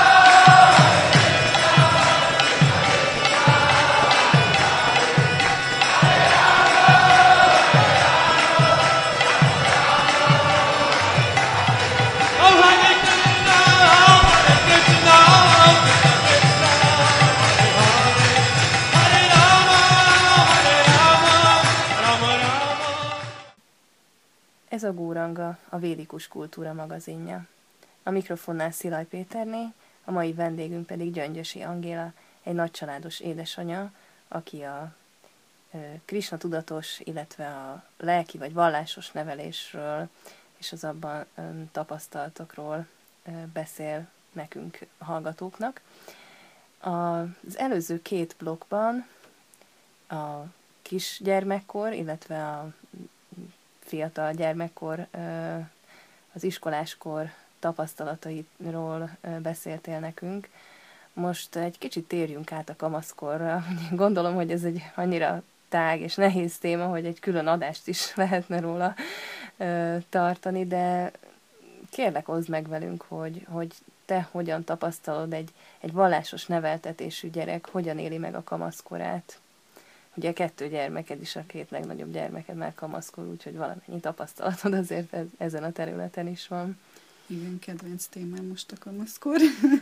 Oh Hare Krishna, Hare Krishna, Krishna Krishna, Hare Hare, Hare Rama, Hare Rama, Rama Rama. Ez a Góranga, a Védikus Kultúra magazinja. A mikrofonnál Szilaj Péterné, a mai vendégünk pedig Gyöngyösi Angéla, egy nagycsaládos édesanya, aki a ö, Krisna tudatos, illetve a lelki vagy vallásos nevelésről és az abban ö, tapasztalatokról ö, beszél nekünk, hallgatóknak. Az előző két blokkban a kisgyermekkor, illetve a fiatal gyermekkor, ö, az iskoláskor tapasztalatairól ö, beszéltél nekünk. Most egy kicsit térjünk át a kamaszkorra. Gondolom, hogy ez egy annyira tág és nehéz téma, hogy egy külön adást is lehetne róla ö, tartani, de kérlek, oszd meg velünk, hogy, hogy te hogyan tapasztalod egy, egy vallásos neveltetésű gyerek, hogyan éli meg a kamaszkorát? Ugye kettő gyermeked is, a két legnagyobb gyermeked már kamaszkor, úgyhogy valamennyi tapasztalatod azért ez, ezen a területen is van. Igen, kedvenc témám most a kamaszkor.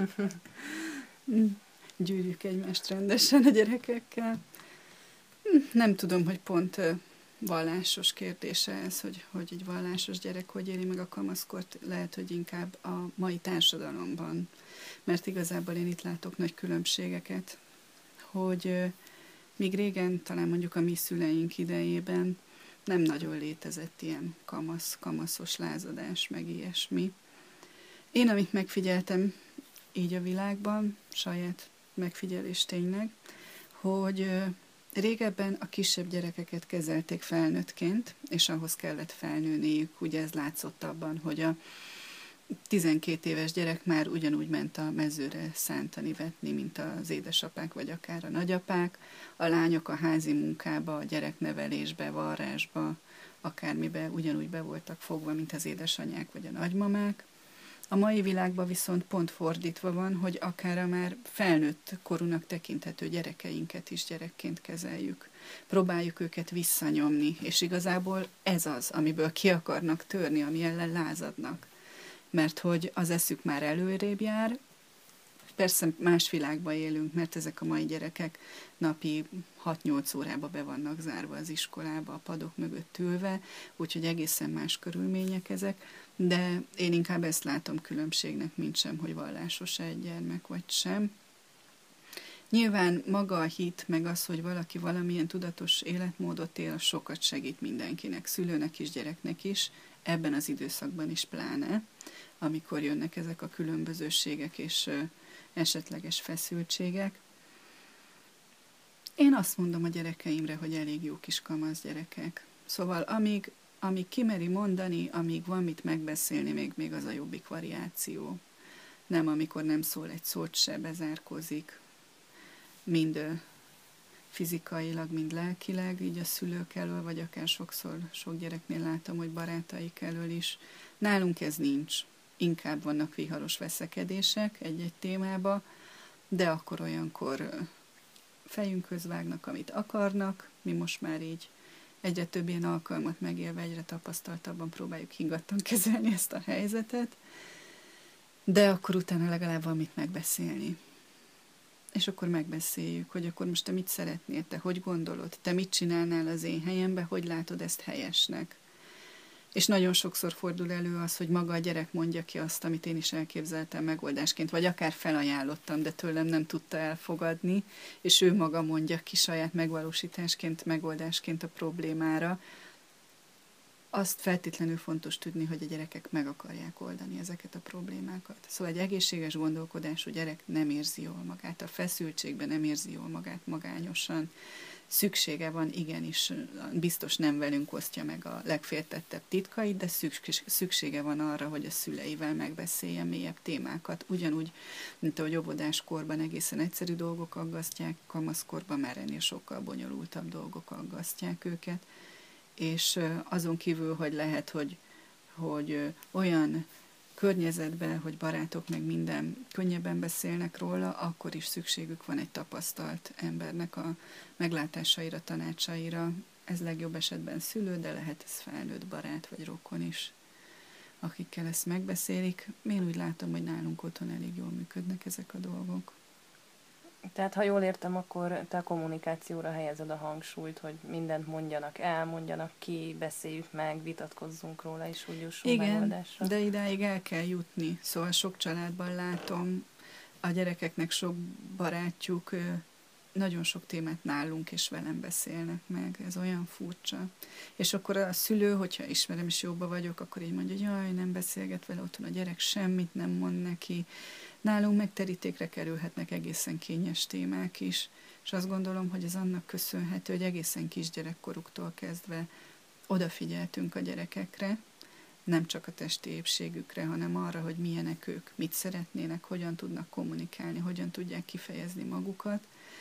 Gyűrjük egymást rendesen a gyerekekkel. Nem tudom, hogy pont vallásos kérdése ez, hogy, hogy egy vallásos gyerek hogy éli meg a kamaszkort, lehet, hogy inkább a mai társadalomban. Mert igazából én itt látok nagy különbségeket, hogy míg régen, talán mondjuk a mi szüleink idejében nem nagyon létezett ilyen kamasz, kamaszos lázadás, meg ilyesmi. Én, amit megfigyeltem így a világban, saját megfigyelés tényleg, hogy régebben a kisebb gyerekeket kezelték felnőttként, és ahhoz kellett felnőniük. Ugye ez látszott abban, hogy a tizenkét éves gyerek már ugyanúgy ment a mezőre szántani, vetni, mint az édesapák, vagy akár a nagyapák. A lányok a házi munkába, a gyereknevelésbe, varrásba, akármibe ugyanúgy be voltak fogva, mint az édesanyák, vagy a nagymamák. A mai világban viszont pont fordítva van, hogy akár a már felnőtt korúnak tekinthető gyerekeinket is gyerekként kezeljük. Próbáljuk őket visszanyomni, és igazából ez az, amiből ki akarnak törni, ami ellen lázadnak. Mert hogy az eszük már előrébb jár, persze más világban élünk, mert ezek a mai gyerekek napi hat-nyolc órába be vannak zárva az iskolába, a padok mögött ülve, úgyhogy egészen más körülmények ezek, de én inkább ezt látom különbségnek, mint sem, hogy vallásos egy gyermek vagy sem. Nyilván maga a hit, meg az, hogy valaki valamilyen tudatos életmódot él, az sokat segít mindenkinek, szülőnek is, gyereknek is, ebben az időszakban is pláne, amikor jönnek ezek a különbözőségek és esetleges feszültségek. Én azt mondom a gyerekeimre, hogy elég jó kis kamasz gyerekek. Szóval amíg, amíg kimeri mondani, amíg van mit megbeszélni, még, még az a jobbik variáció. Nem amikor nem szól egy szót se, bezárkózik, mind fizikailag, mind lelkileg, így a szülők elől, vagy akár sokszor sok gyereknél látom, hogy barátaik elől is. Nálunk ez nincs. Inkább vannak viharos veszekedések egy-egy témába, de akkor olyankor fejünkhöz vágnak, amit akarnak. Mi most már így egyre több ilyen alkalmat megélve, egyre tapasztaltabban próbáljuk higgadtan kezelni ezt a helyzetet, de akkor utána legalább van mit megbeszélni. És akkor megbeszéljük, hogy akkor most te mit szeretnél, te hogy gondolod, te mit csinálnál az én helyembe, hogy látod ezt helyesnek. És nagyon sokszor fordul elő az, hogy maga a gyerek mondja ki azt, amit én is elképzeltem megoldásként, vagy akár felajánlottam, de tőlem nem tudta elfogadni, és ő maga mondja ki saját megvalósításként, megoldásként a problémára. Azt feltétlenül fontos tudni, hogy a gyerekek meg akarják oldani ezeket a problémákat. Szóval egy egészséges gondolkodású gyerek nem érzi jól magát, a feszültségben nem érzi jól magát magányosan. Szüksége van, igenis, biztos nem velünk osztja meg a legféltettebb titkait, de szüksége van arra, hogy a szüleivel megbeszéljen mélyebb témákat. Ugyanúgy, mint ahogy óvodáskorban egészen egyszerű dolgok aggasztják, kamaszkorban már ennél sokkal bonyolultabb dolgok aggasztják őket. És azon kívül, hogy lehet, hogy, hogy olyan környezetben, hogy barátok meg minden könnyebben beszélnek róla, akkor is szükségük van egy tapasztalt embernek a meglátásaira, tanácsaira. Ez legjobb esetben szülő, de lehet ez felnőtt barát vagy rokon is, akikkel ezt megbeszélik. Én úgy látom, hogy nálunk otthon elég jól működnek ezek a dolgok. Tehát, ha jól értem, akkor te a kommunikációra helyezed a hangsúlyt, hogy mindent mondjanak el, mondjanak ki, beszéljük meg, vitatkozzunk róla, és úgy jussunk megoldásra. Igen, de idáig el kell jutni. Szóval sok családban látom, a gyerekeknek sok barátjuk, nagyon sok témát nálunk és velem beszélnek meg. Ez olyan furcsa. És akkor a szülő, hogyha ismerem és jóba vagyok, akkor így mondja, hogy jaj, nem beszélget vele, otthon a gyerek semmit nem mond neki. Nálunk megterítékre kerülhetnek egészen kényes témák is, és azt gondolom, hogy ez annak köszönhető, hogy egészen kisgyerekkoruktól kezdve odafigyeltünk a gyerekekre, nem csak a testi épségükre, hanem arra, hogy milyenek ők, mit szeretnének, hogyan tudnak kommunikálni, hogyan tudják kifejezni magukat,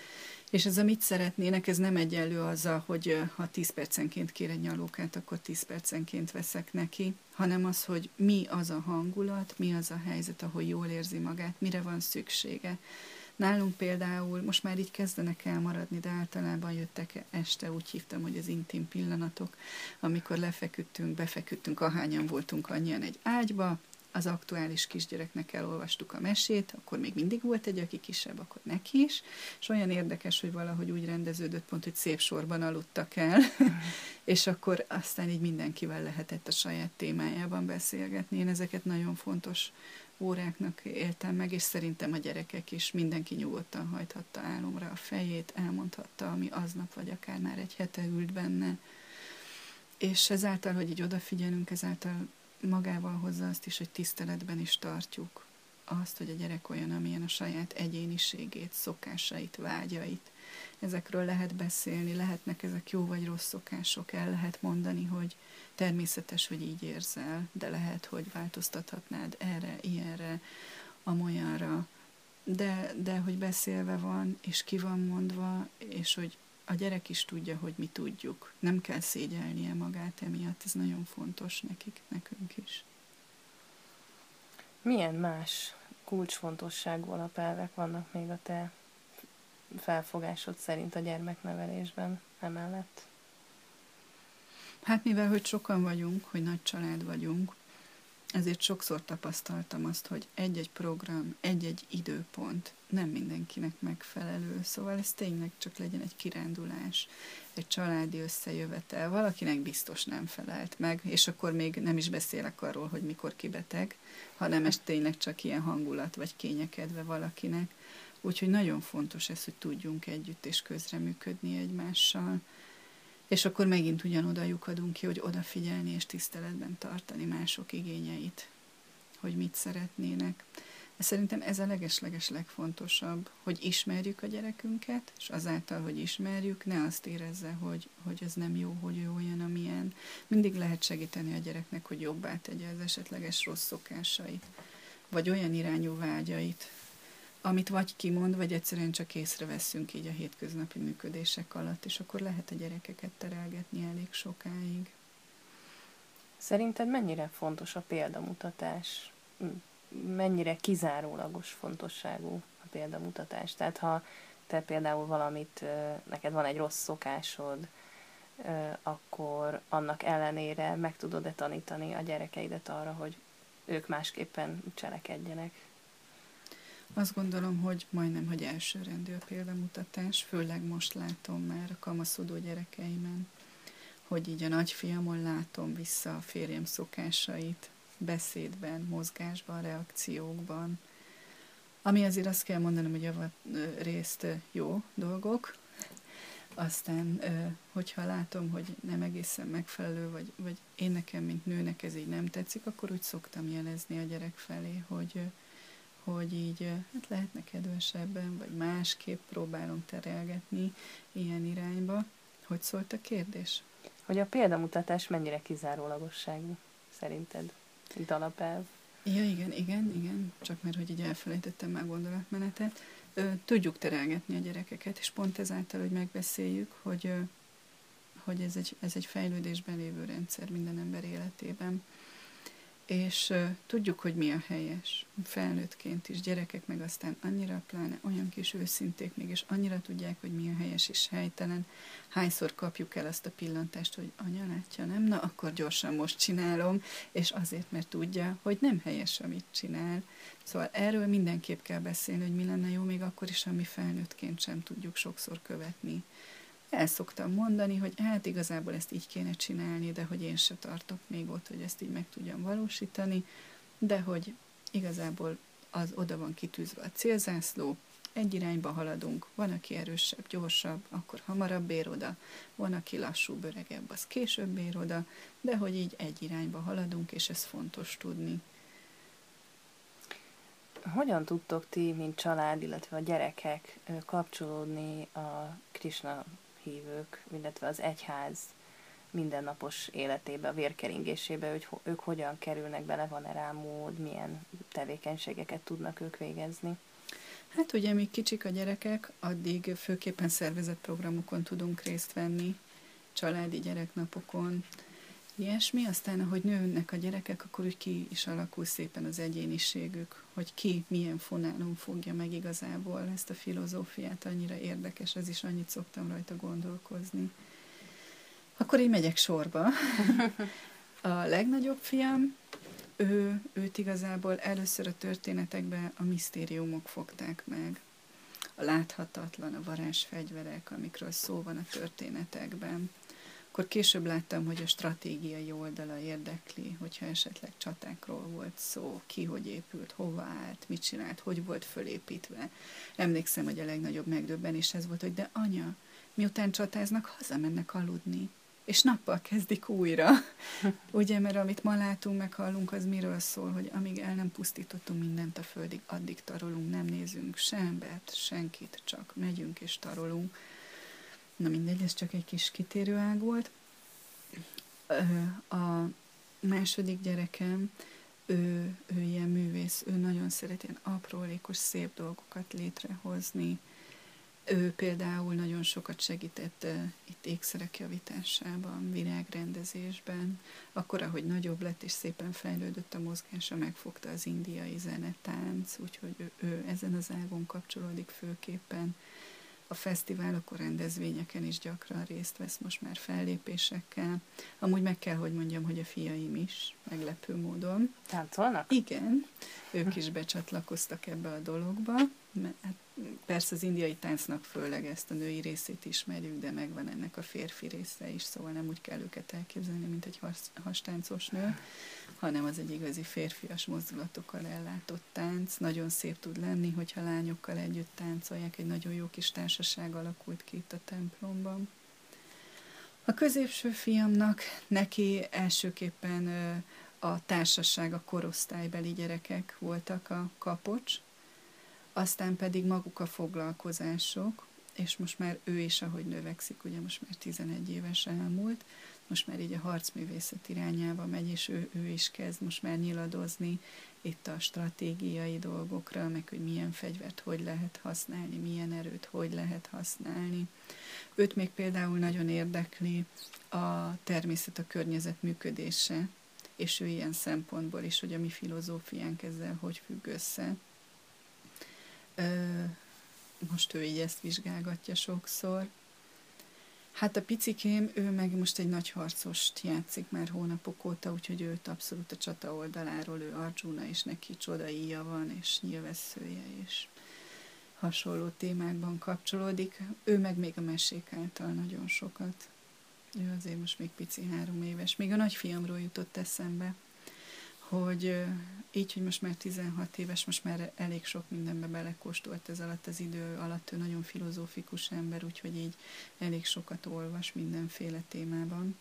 És ez a mit szeretnének, ez nem egyenlő azzal, hogy ha tíz percenként kér egy nyalókát, akkor tíz percenként veszek neki, hanem az, hogy mi az a hangulat, mi az a helyzet, ahol jól érzi magát, mire van szüksége. Nálunk például, most már így kezdenek elmaradni, de általában jöttek este, úgy hívtam, hogy az intim pillanatok, amikor lefeküdtünk, befeküdtünk, ahányan voltunk, annyian egy ágyba, az aktuális kisgyereknek elolvastuk a mesét, akkor még mindig volt egy, aki kisebb, akkor neki is, és olyan érdekes, hogy valahogy úgy rendeződött pont, hogy szép sorban aludtak el, és akkor aztán így mindenkivel lehetett a saját témájában beszélgetni. Én ezeket nagyon fontos óráknak éltem meg, és szerintem a gyerekek is, mindenki nyugodtan hajthatta álomra a fejét, elmondhatta, ami aznap, vagy akár már egy hete ült benne. És ezáltal, hogy így odafigyelünk, ezáltal magával hozza azt is, hogy tiszteletben is tartjuk azt, hogy a gyerek olyan, amilyen a saját egyéniségét, szokásait, vágyait. Ezekről lehet beszélni, lehetnek ezek jó vagy rossz szokások, el lehet mondani, hogy természetes, hogy így érzel, de lehet, hogy változtathatnád erre, ilyenre, amolyanra, de, de hogy beszélve van, és ki van mondva, és hogy a gyerek is tudja, hogy mi tudjuk. Nem kell szégyelnie magát emiatt, ez nagyon fontos nekik, nekünk is. Milyen más kulcsfontosságú alapelvek vannak még a te felfogásod szerint a gyermeknevelésben emellett? Hát mivel, hogy sokan vagyunk, hogy nagy család vagyunk, ezért sokszor tapasztaltam azt, hogy egy-egy program, egy-egy időpont nem mindenkinek megfelelő. Szóval ez tényleg csak legyen egy kirándulás, egy családi összejövetel. Valakinek biztos nem felelt meg, és akkor még nem is beszélek arról, hogy mikor kibeteg, hanem ez tényleg csak ilyen hangulat, vagy kényekedve valakinek. Úgyhogy nagyon fontos ez, hogy tudjunk együtt és közreműködni egymással. És akkor megint ugyanoda lyukadunk ki, hogy odafigyelni és tiszteletben tartani mások igényeit, hogy mit szeretnének. Szerintem ez a leges-leges legfontosabb, hogy ismerjük a gyerekünket, és azáltal, hogy ismerjük, ne azt érezze, hogy, hogy ez nem jó, hogy ő olyan, amilyen. Mindig lehet segíteni a gyereknek, hogy jobbá tegye az esetleges rossz szokásait, vagy olyan irányú vágyait, amit vagy kimond, vagy egyszerűen csak észreveszünk így a hétköznapi működések alatt, és akkor lehet a gyerekeket terelgetni elég sokáig. Szerinted mennyire fontos a példamutatás? Mennyire kizárólagos fontosságú a példamutatás? Tehát ha te például valamit, neked van egy rossz szokásod, akkor annak ellenére meg tudod-e tanítani a gyerekeidet arra, hogy ők másképpen cselekedjenek? Azt gondolom, hogy majdnem, hogy elsőrendű a példamutatás, főleg most látom már a kamaszodó gyerekeimen, hogy így a nagyfiamon látom vissza a férjem szokásait, beszédben, mozgásban, reakciókban, ami azért azt kell mondanom, hogy javat részt jó dolgok, aztán, hogyha látom, hogy nem egészen megfelelő, vagy, vagy én nekem, mint nőnek ez így nem tetszik, akkor úgy szoktam jelezni a gyerek felé, hogy hogy így hát lehetne kedvesebben, vagy másképp próbálom terelgetni ilyen irányba. Hogy szólt a kérdés? Hogy a példamutatás mennyire kizárólagosságú szerinted, mint alapelv? Ja, igen, igen, igen, csak mert hogy így elfelejtettem már gondolatmenetet. Tudjuk terelgetni a gyerekeket, és pont ezáltal, hogy megbeszéljük, hogy, hogy ez, egy, ez egy fejlődésben lévő rendszer minden ember életében. És uh, tudjuk, hogy mi a helyes. Felnőttként is, gyerekek meg aztán annyira pláne olyan kis őszinték még, és annyira tudják, hogy mi a helyes és helytelen. Hányszor kapjuk el azt a pillantást, hogy anya látja, nem? Na, akkor gyorsan most csinálom, és azért, mert tudja, hogy nem helyes, amit csinál. Szóval erről mindenképp kell beszélni, hogy mi lenne jó, még akkor is, ami felnőttként sem tudjuk sokszor követni. El szoktam mondani, hogy hát igazából ezt így kéne csinálni, de hogy én se tartok még ott, hogy ezt így meg tudjam valósítani, de hogy igazából az oda van kitűzve a célzászló, egy irányba haladunk, van, aki erősebb, gyorsabb, akkor hamarabb ér oda, van, aki lassú, öregebb, az később ér oda, de hogy így egy irányba haladunk, és ez fontos tudni. Hogyan tudtok ti, mint család, illetve a gyerekek kapcsolódni a Krisna hívők, illetve az egyház mindennapos életébe, a vérkeringésébe, hogy ők hogyan kerülnek bele, van-e rá mód, milyen tevékenységeket tudnak ők végezni? Hát ugye, míg kicsik a gyerekek, addig főképpen szervezett programokon tudunk részt venni, családi gyereknapokon, ilyesmi. Aztán, ahogy nőnek a gyerekek, akkor úgy ki is alakul szépen az egyéniségük, hogy ki milyen fonálon fogja meg igazából ezt a filozófiát. Annyira érdekes, ez is annyit szoktam rajta gondolkozni. Akkor én megyek sorba. A legnagyobb fiam, ő, őt igazából először a történetekben a misztériumok fogták meg. A láthatatlan, a varázsfegyverek, amikről szó van a történetekben. Akkor később láttam, hogy a stratégiai oldala érdekli, hogyha esetleg csatákról volt szó, ki hogy épült, hova állt, mit csinált, hogy volt fölépítve. Emlékszem, hogy a legnagyobb megdöbbenés ez volt, hogy de anya, miután csatáznak, hazamennek aludni, és nappal kezdik újra. Ugye, mert amit ma látunk, meghallunk, az miről szól, hogy amíg el nem pusztítottunk mindent a földig, addig tarolunk, nem nézünk se embert, senkit, csak megyünk és tarolunk. Na mindegy, ez csak egy kis kitérőág volt. A második gyerekem, ő, ő ilyen művész, ő nagyon szeret ilyen aprólékos, szép dolgokat létrehozni. Ő például nagyon sokat segített uh, itt ékszerek javításában, virágrendezésben. Akkor, ahogy nagyobb lett és szépen fejlődött a mozgása, megfogta az indiai zenetánc, úgyhogy ő, ő ezen az ágon kapcsolódik főképpen. A fesztiválokon, rendezvényeken is gyakran részt vesz most már fellépésekkel. Amúgy meg kell, hogy mondjam, hogy a fiaim is, meglepő módon. Táncolnak? Igen, ők is becsatlakoztak ebbe a dologba. Hát persze az indiai táncnak főleg ezt a női részét ismerjük, de megvan ennek a férfi része is, szóval nem úgy kell őket elképzelni, mint egy has, hastáncos nő, hanem az egy igazi férfias mozdulatokkal ellátott tánc. Nagyon szép tud lenni, hogyha lányokkal együtt táncolják, egy nagyon jó kis társaság alakult ki itt a templomban. A középső fiamnak, neki elsőképpen a társaság, a korosztálybeli gyerekek voltak a kapocs, aztán pedig maguk a foglalkozások, és most már ő is, ahogy növekszik, ugye most már tizenegy éves elmúlt, most már így a harcművészet irányába megy, és ő, ő is kezd most már nyiladozni itt a stratégiai dolgokra, meg hogy milyen fegyvert hogy lehet használni, milyen erőt hogy lehet használni. Őt még például nagyon érdekli a természet, a környezet működése, és ő ilyen szempontból is, hogy a mi filozófiánk ezzel hogy függ össze. Most ő így ezt vizsgálgatja sokszor. Hát a picikém, ő meg most egy nagy harcost játszik már hónapok óta, úgyhogy őt abszolút a csata oldaláról, ő Arjuna, és neki csoda íja van, és nyilvesszője, és hasonló témákban kapcsolódik. Ő meg még a mesék által nagyon sokat. Ő azért most még pici, három éves. Még a nagyfiamról jutott eszembe, hogy így, hogy most már tizenhat éves, most már elég sok mindenbe belekóstolt ez alatt az idő alatt, ő nagyon filozófikus ember, úgyhogy így elég sokat olvas mindenféle témában.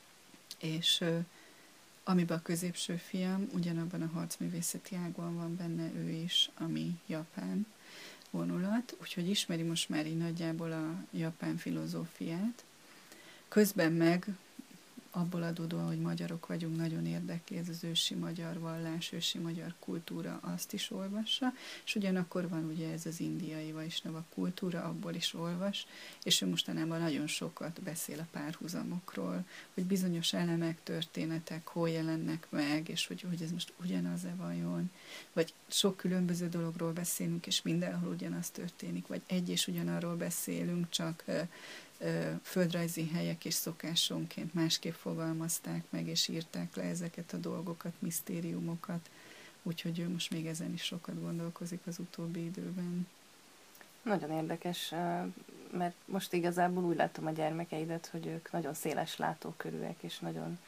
És amiben a középső fiam, ugyanabban a harcművészeti ágban van benne ő is, ami japán vonulat, úgyhogy ismeri most már így nagyjából a japán filozófiát. Közben meg abból adódóan, hogy magyarok vagyunk, nagyon érdekli ez az ősi magyar vallás, ősi magyar kultúra, azt is olvassa, és ugyanakkor van ugye ez az indiai vajsnava kultúra, abból is olvas, és ő mostanában nagyon sokat beszél a párhuzamokról, hogy bizonyos elemek, történetek hol jelennek meg, és hogy, hogy ez most ugyanaz-e vajon, vagy sok különböző dologról beszélünk, és mindenhol ugyanaz történik, vagy egy és ugyanarról beszélünk, csak földrajzi helyek és szokásonként másképp fogalmazták meg, és írták le ezeket a dolgokat, misztériumokat, úgyhogy ő most még ezen is sokat gondolkozik az utóbbi időben. Nagyon érdekes, mert most igazából úgy látom a gyermekeidet, hogy ők nagyon széles látókörűek, és nagyon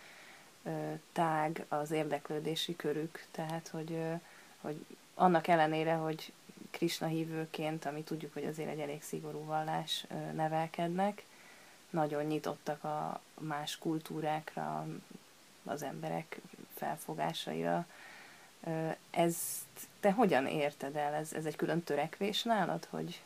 tág az érdeklődési körük, tehát hogy, hogy annak ellenére, hogy Krisna hívőként, ami tudjuk, hogy azért egy elég szigorú vallás, nevelkednek, nagyon nyitottak a más kultúrákra, az emberek felfogásaira. Ezt te hogyan érted el? Ez, ez egy külön törekvés nálad, hogy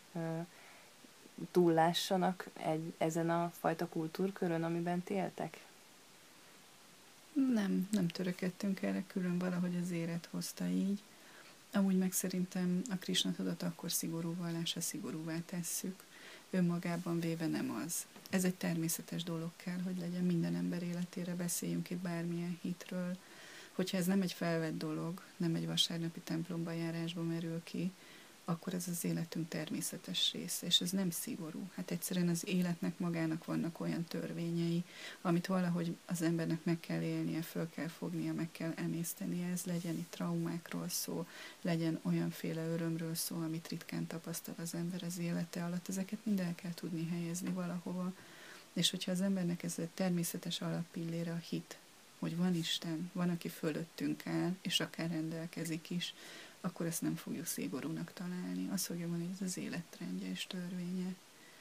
túllássanak egy, ezen a fajta kultúrkörön, amiben ti éltek? Nem, nem törekedtünk erre, külön valahogy az élet hozta így. Amúgy meg szerintem a Krisna tudat akkor szigorú vallás, ha szigorúvá tesszük. Önmagában véve nem az. Ez egy természetes dolog kell, hogy legyen minden ember életére, beszéljünk itt bármilyen hitről. Hogyha ez nem egy felvett dolog, nem egy vasárnapi templomba járásba merül ki, akkor ez az életünk természetes része, és ez nem szigorú. Hát egyszerűen az életnek magának vannak olyan törvényei, amit valahogy az embernek meg kell élnie, föl kell fognia, meg kell emésztenie, ez legyen itt traumákról szó, legyen olyanféle örömről szó, amit ritkán tapasztal az ember az élete alatt, ezeket mind el kell tudni helyezni valahova. És hogyha az embernek ez egy természetes alappillére a hit, hogy van Isten, van, aki fölöttünk áll, és akár rendelkezik is, akkor ezt nem fogjuk szigorúnak találni. Azt fogja mondani, hogy ez az életrendje és törvénye.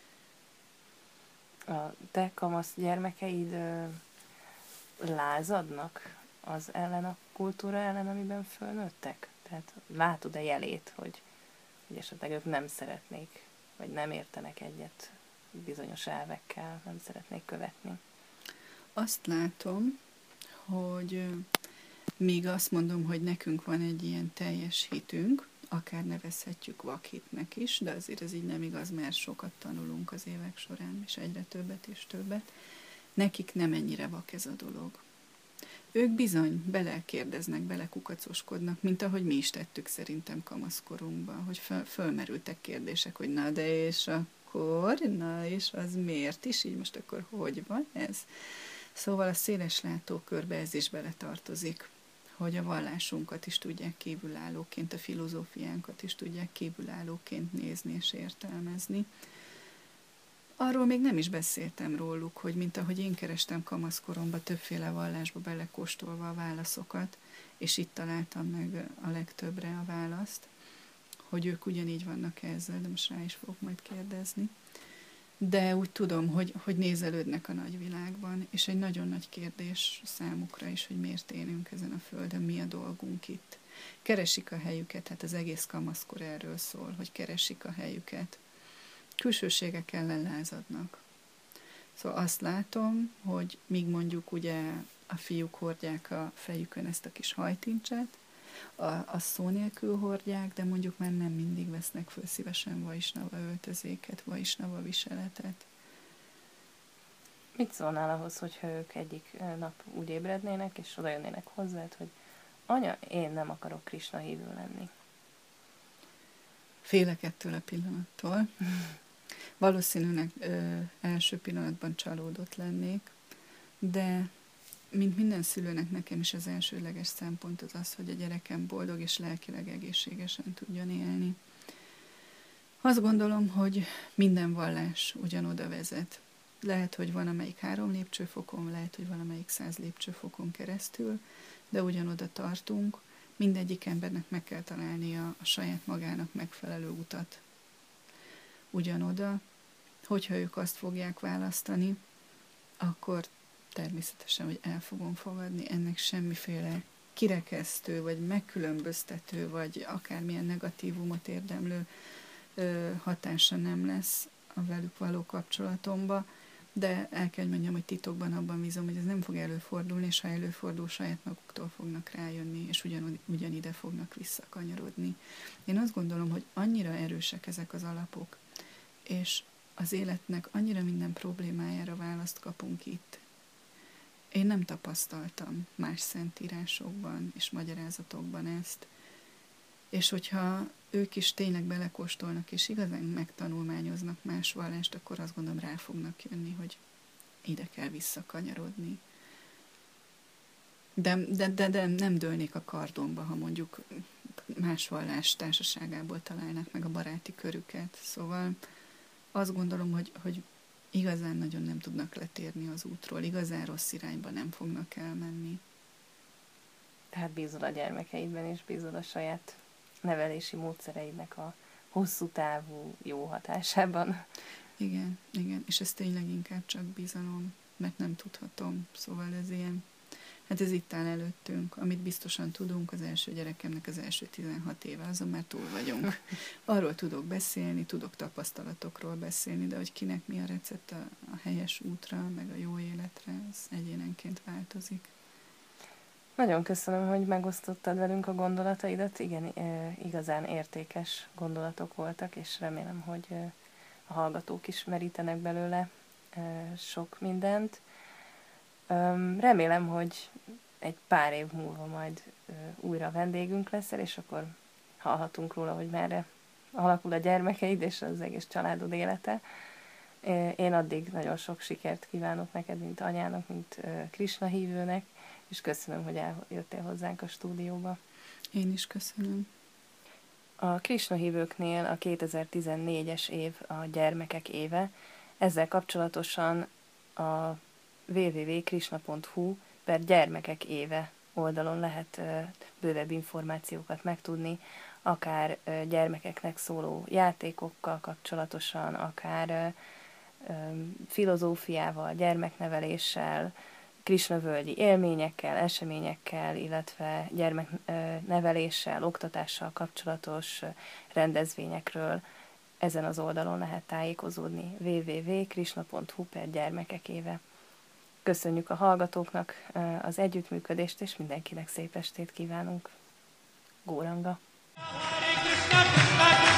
A te kamasz gyermekeid ö, lázadnak az ellen a kultúra ellen, amiben fölnőttek? Tehát látod-e jelét, hogy, hogy esetleg ők nem szeretnék, vagy nem értenek egyet bizonyos elvekkel, nem szeretnék követni? Azt látom, hogy míg azt mondom, hogy nekünk van egy ilyen teljes hitünk, akár nevezhetjük vakhitnek is, de azért ez így nem igaz, mert sokat tanulunk az évek során, és egyre többet és többet. Nekik nem ennyire vak ez a dolog. Ők bizony belekérdeznek, belekukacoskodnak, mint ahogy mi is tettük szerintem kamaszkorunkban, hogy föl, fölmerültek kérdések, hogy na de és akkor, na és az miért is, így most akkor hogy van ez? Szóval a széles látókörbe ez is beletartozik, hogy a vallásunkat is tudják kívülállóként, a filozófiánkat is tudják kívülállóként nézni és értelmezni. Arról még nem is beszéltem róluk, hogy mint ahogy én kerestem kamaszkoromban többféle vallásba belekóstolva a válaszokat, és itt találtam meg a legtöbbre a választ, hogy ők ugyanígy vannak ezzel, de most rá is fogok majd kérdezni. De úgy tudom, hogy, hogy nézelődnek a nagyvilágban, és egy nagyon nagy kérdés számukra is, hogy miért élünk ezen a földön, mi a dolgunk itt. Keresik a helyüket, hát az egész kamaszkor erről szól, hogy keresik a helyüket. Külsőségek ellen lázadnak. Szóval azt látom, hogy míg mondjuk ugye a fiúk hordják a fejükön ezt a kis hajtincset, a, a szó nélkül hordják, de mondjuk már nem mindig vesznek föl szívesen vaisnava öltözéket, vaisnava viseletet. Mit szólnál ahhoz, hogyha ők egyik nap úgy ébrednének, és oda jönnének hozzád, hogy anya, én nem akarok Krisna hívő lenni? Félek ettől a pillanattól. Valószínűleg ö, első pillanatban csalódott lennék, de mint minden szülőnek, nekem is az elsődleges szempont az az, hogy a gyerekem boldog és lelkileg egészségesen tudjon élni. Azt gondolom, hogy minden vallás ugyanoda vezet. Lehet, hogy van amelyik három lépcsőfokon, lehet, hogy valamelyik száz lépcsőfokon keresztül, de ugyanoda tartunk. Mindegyik embernek meg kell találnia a saját magának megfelelő utat. Ugyanoda, hogyha ők azt fogják választani, akkor természetesen, hogy el fogom fogadni, ennek semmiféle kirekesztő, vagy megkülönböztető, vagy akármilyen negatívumot érdemlő ö, hatása nem lesz a velük való kapcsolatomba, de el kell, hogy mondjam, hogy titokban abban bízom, hogy ez nem fog előfordulni, és ha előfordul, saját maguktól fognak rájönni, és ugyan, ugyanide fognak visszakanyarodni. Én azt gondolom, hogy annyira erősek ezek az alapok, és az életnek annyira minden problémájára választ kapunk itt. Én nem tapasztaltam más szentírásokban és magyarázatokban ezt, és hogyha ők is tényleg belekóstolnak, és igazán megtanulmányoznak más vallást, akkor azt gondolom rá fognak jönni, hogy ide kell visszakanyarodni. De, de, de, de nem dőlnék a kardomba, ha mondjuk más vallás társaságából találnák meg a baráti körüket. Szóval azt gondolom, hogy, hogy igazán nagyon nem tudnak letérni az útról, igazán rossz irányba nem fognak elmenni. Tehát bízol a gyermekeidben, és bízol a saját nevelési módszereidnek a hosszú távú jó hatásában. Igen, igen, és ez tényleg inkább csak bizalom, mert nem tudhatom, szóval ez ilyen, hát ez itt áll előttünk, amit biztosan tudunk, az első gyerekemnek az első tizenhat éve, azon már túl vagyunk. Arról tudok beszélni, tudok tapasztalatokról beszélni, de hogy kinek mi a recept a, a helyes útra, meg a jó életre, ez egyénenként változik. Nagyon köszönöm, hogy megosztottad velünk a gondolataidat. Igen, igazán értékes gondolatok voltak, és remélem, hogy a hallgatók is merítenek belőle sok mindent. Remélem, hogy egy pár év múlva majd újra vendégünk leszel, és akkor hallhatunk róla, hogy merre alakul a gyermekeid és az egész családod élete. Én addig nagyon sok sikert kívánok neked, mint anyának, mint Krisna hívőnek, és köszönöm, hogy eljöttél hozzánk a stúdióba. Én is köszönöm. A Krisna hívőknél a kétezer-tizennégyes év a gyermekek éve. Ezzel kapcsolatosan a double-u double-u double-u pont krishna pont hu per gyermekek éve oldalon lehet bővebb információkat megtudni, akár gyermekeknek szóló játékokkal kapcsolatosan, akár filozófiával, gyermekneveléssel, krisnavölgyi élményekkel, eseményekkel, illetve gyermekneveléssel, oktatással kapcsolatos rendezvényekről. Ezen az oldalon lehet tájékozódni. double-u double-u double-u pont krishna pont hu per gyermekek éve. Köszönjük a hallgatóknak az együttműködést, és mindenkinek szép estét kívánunk. Góranga! Hare Krishna, Krishna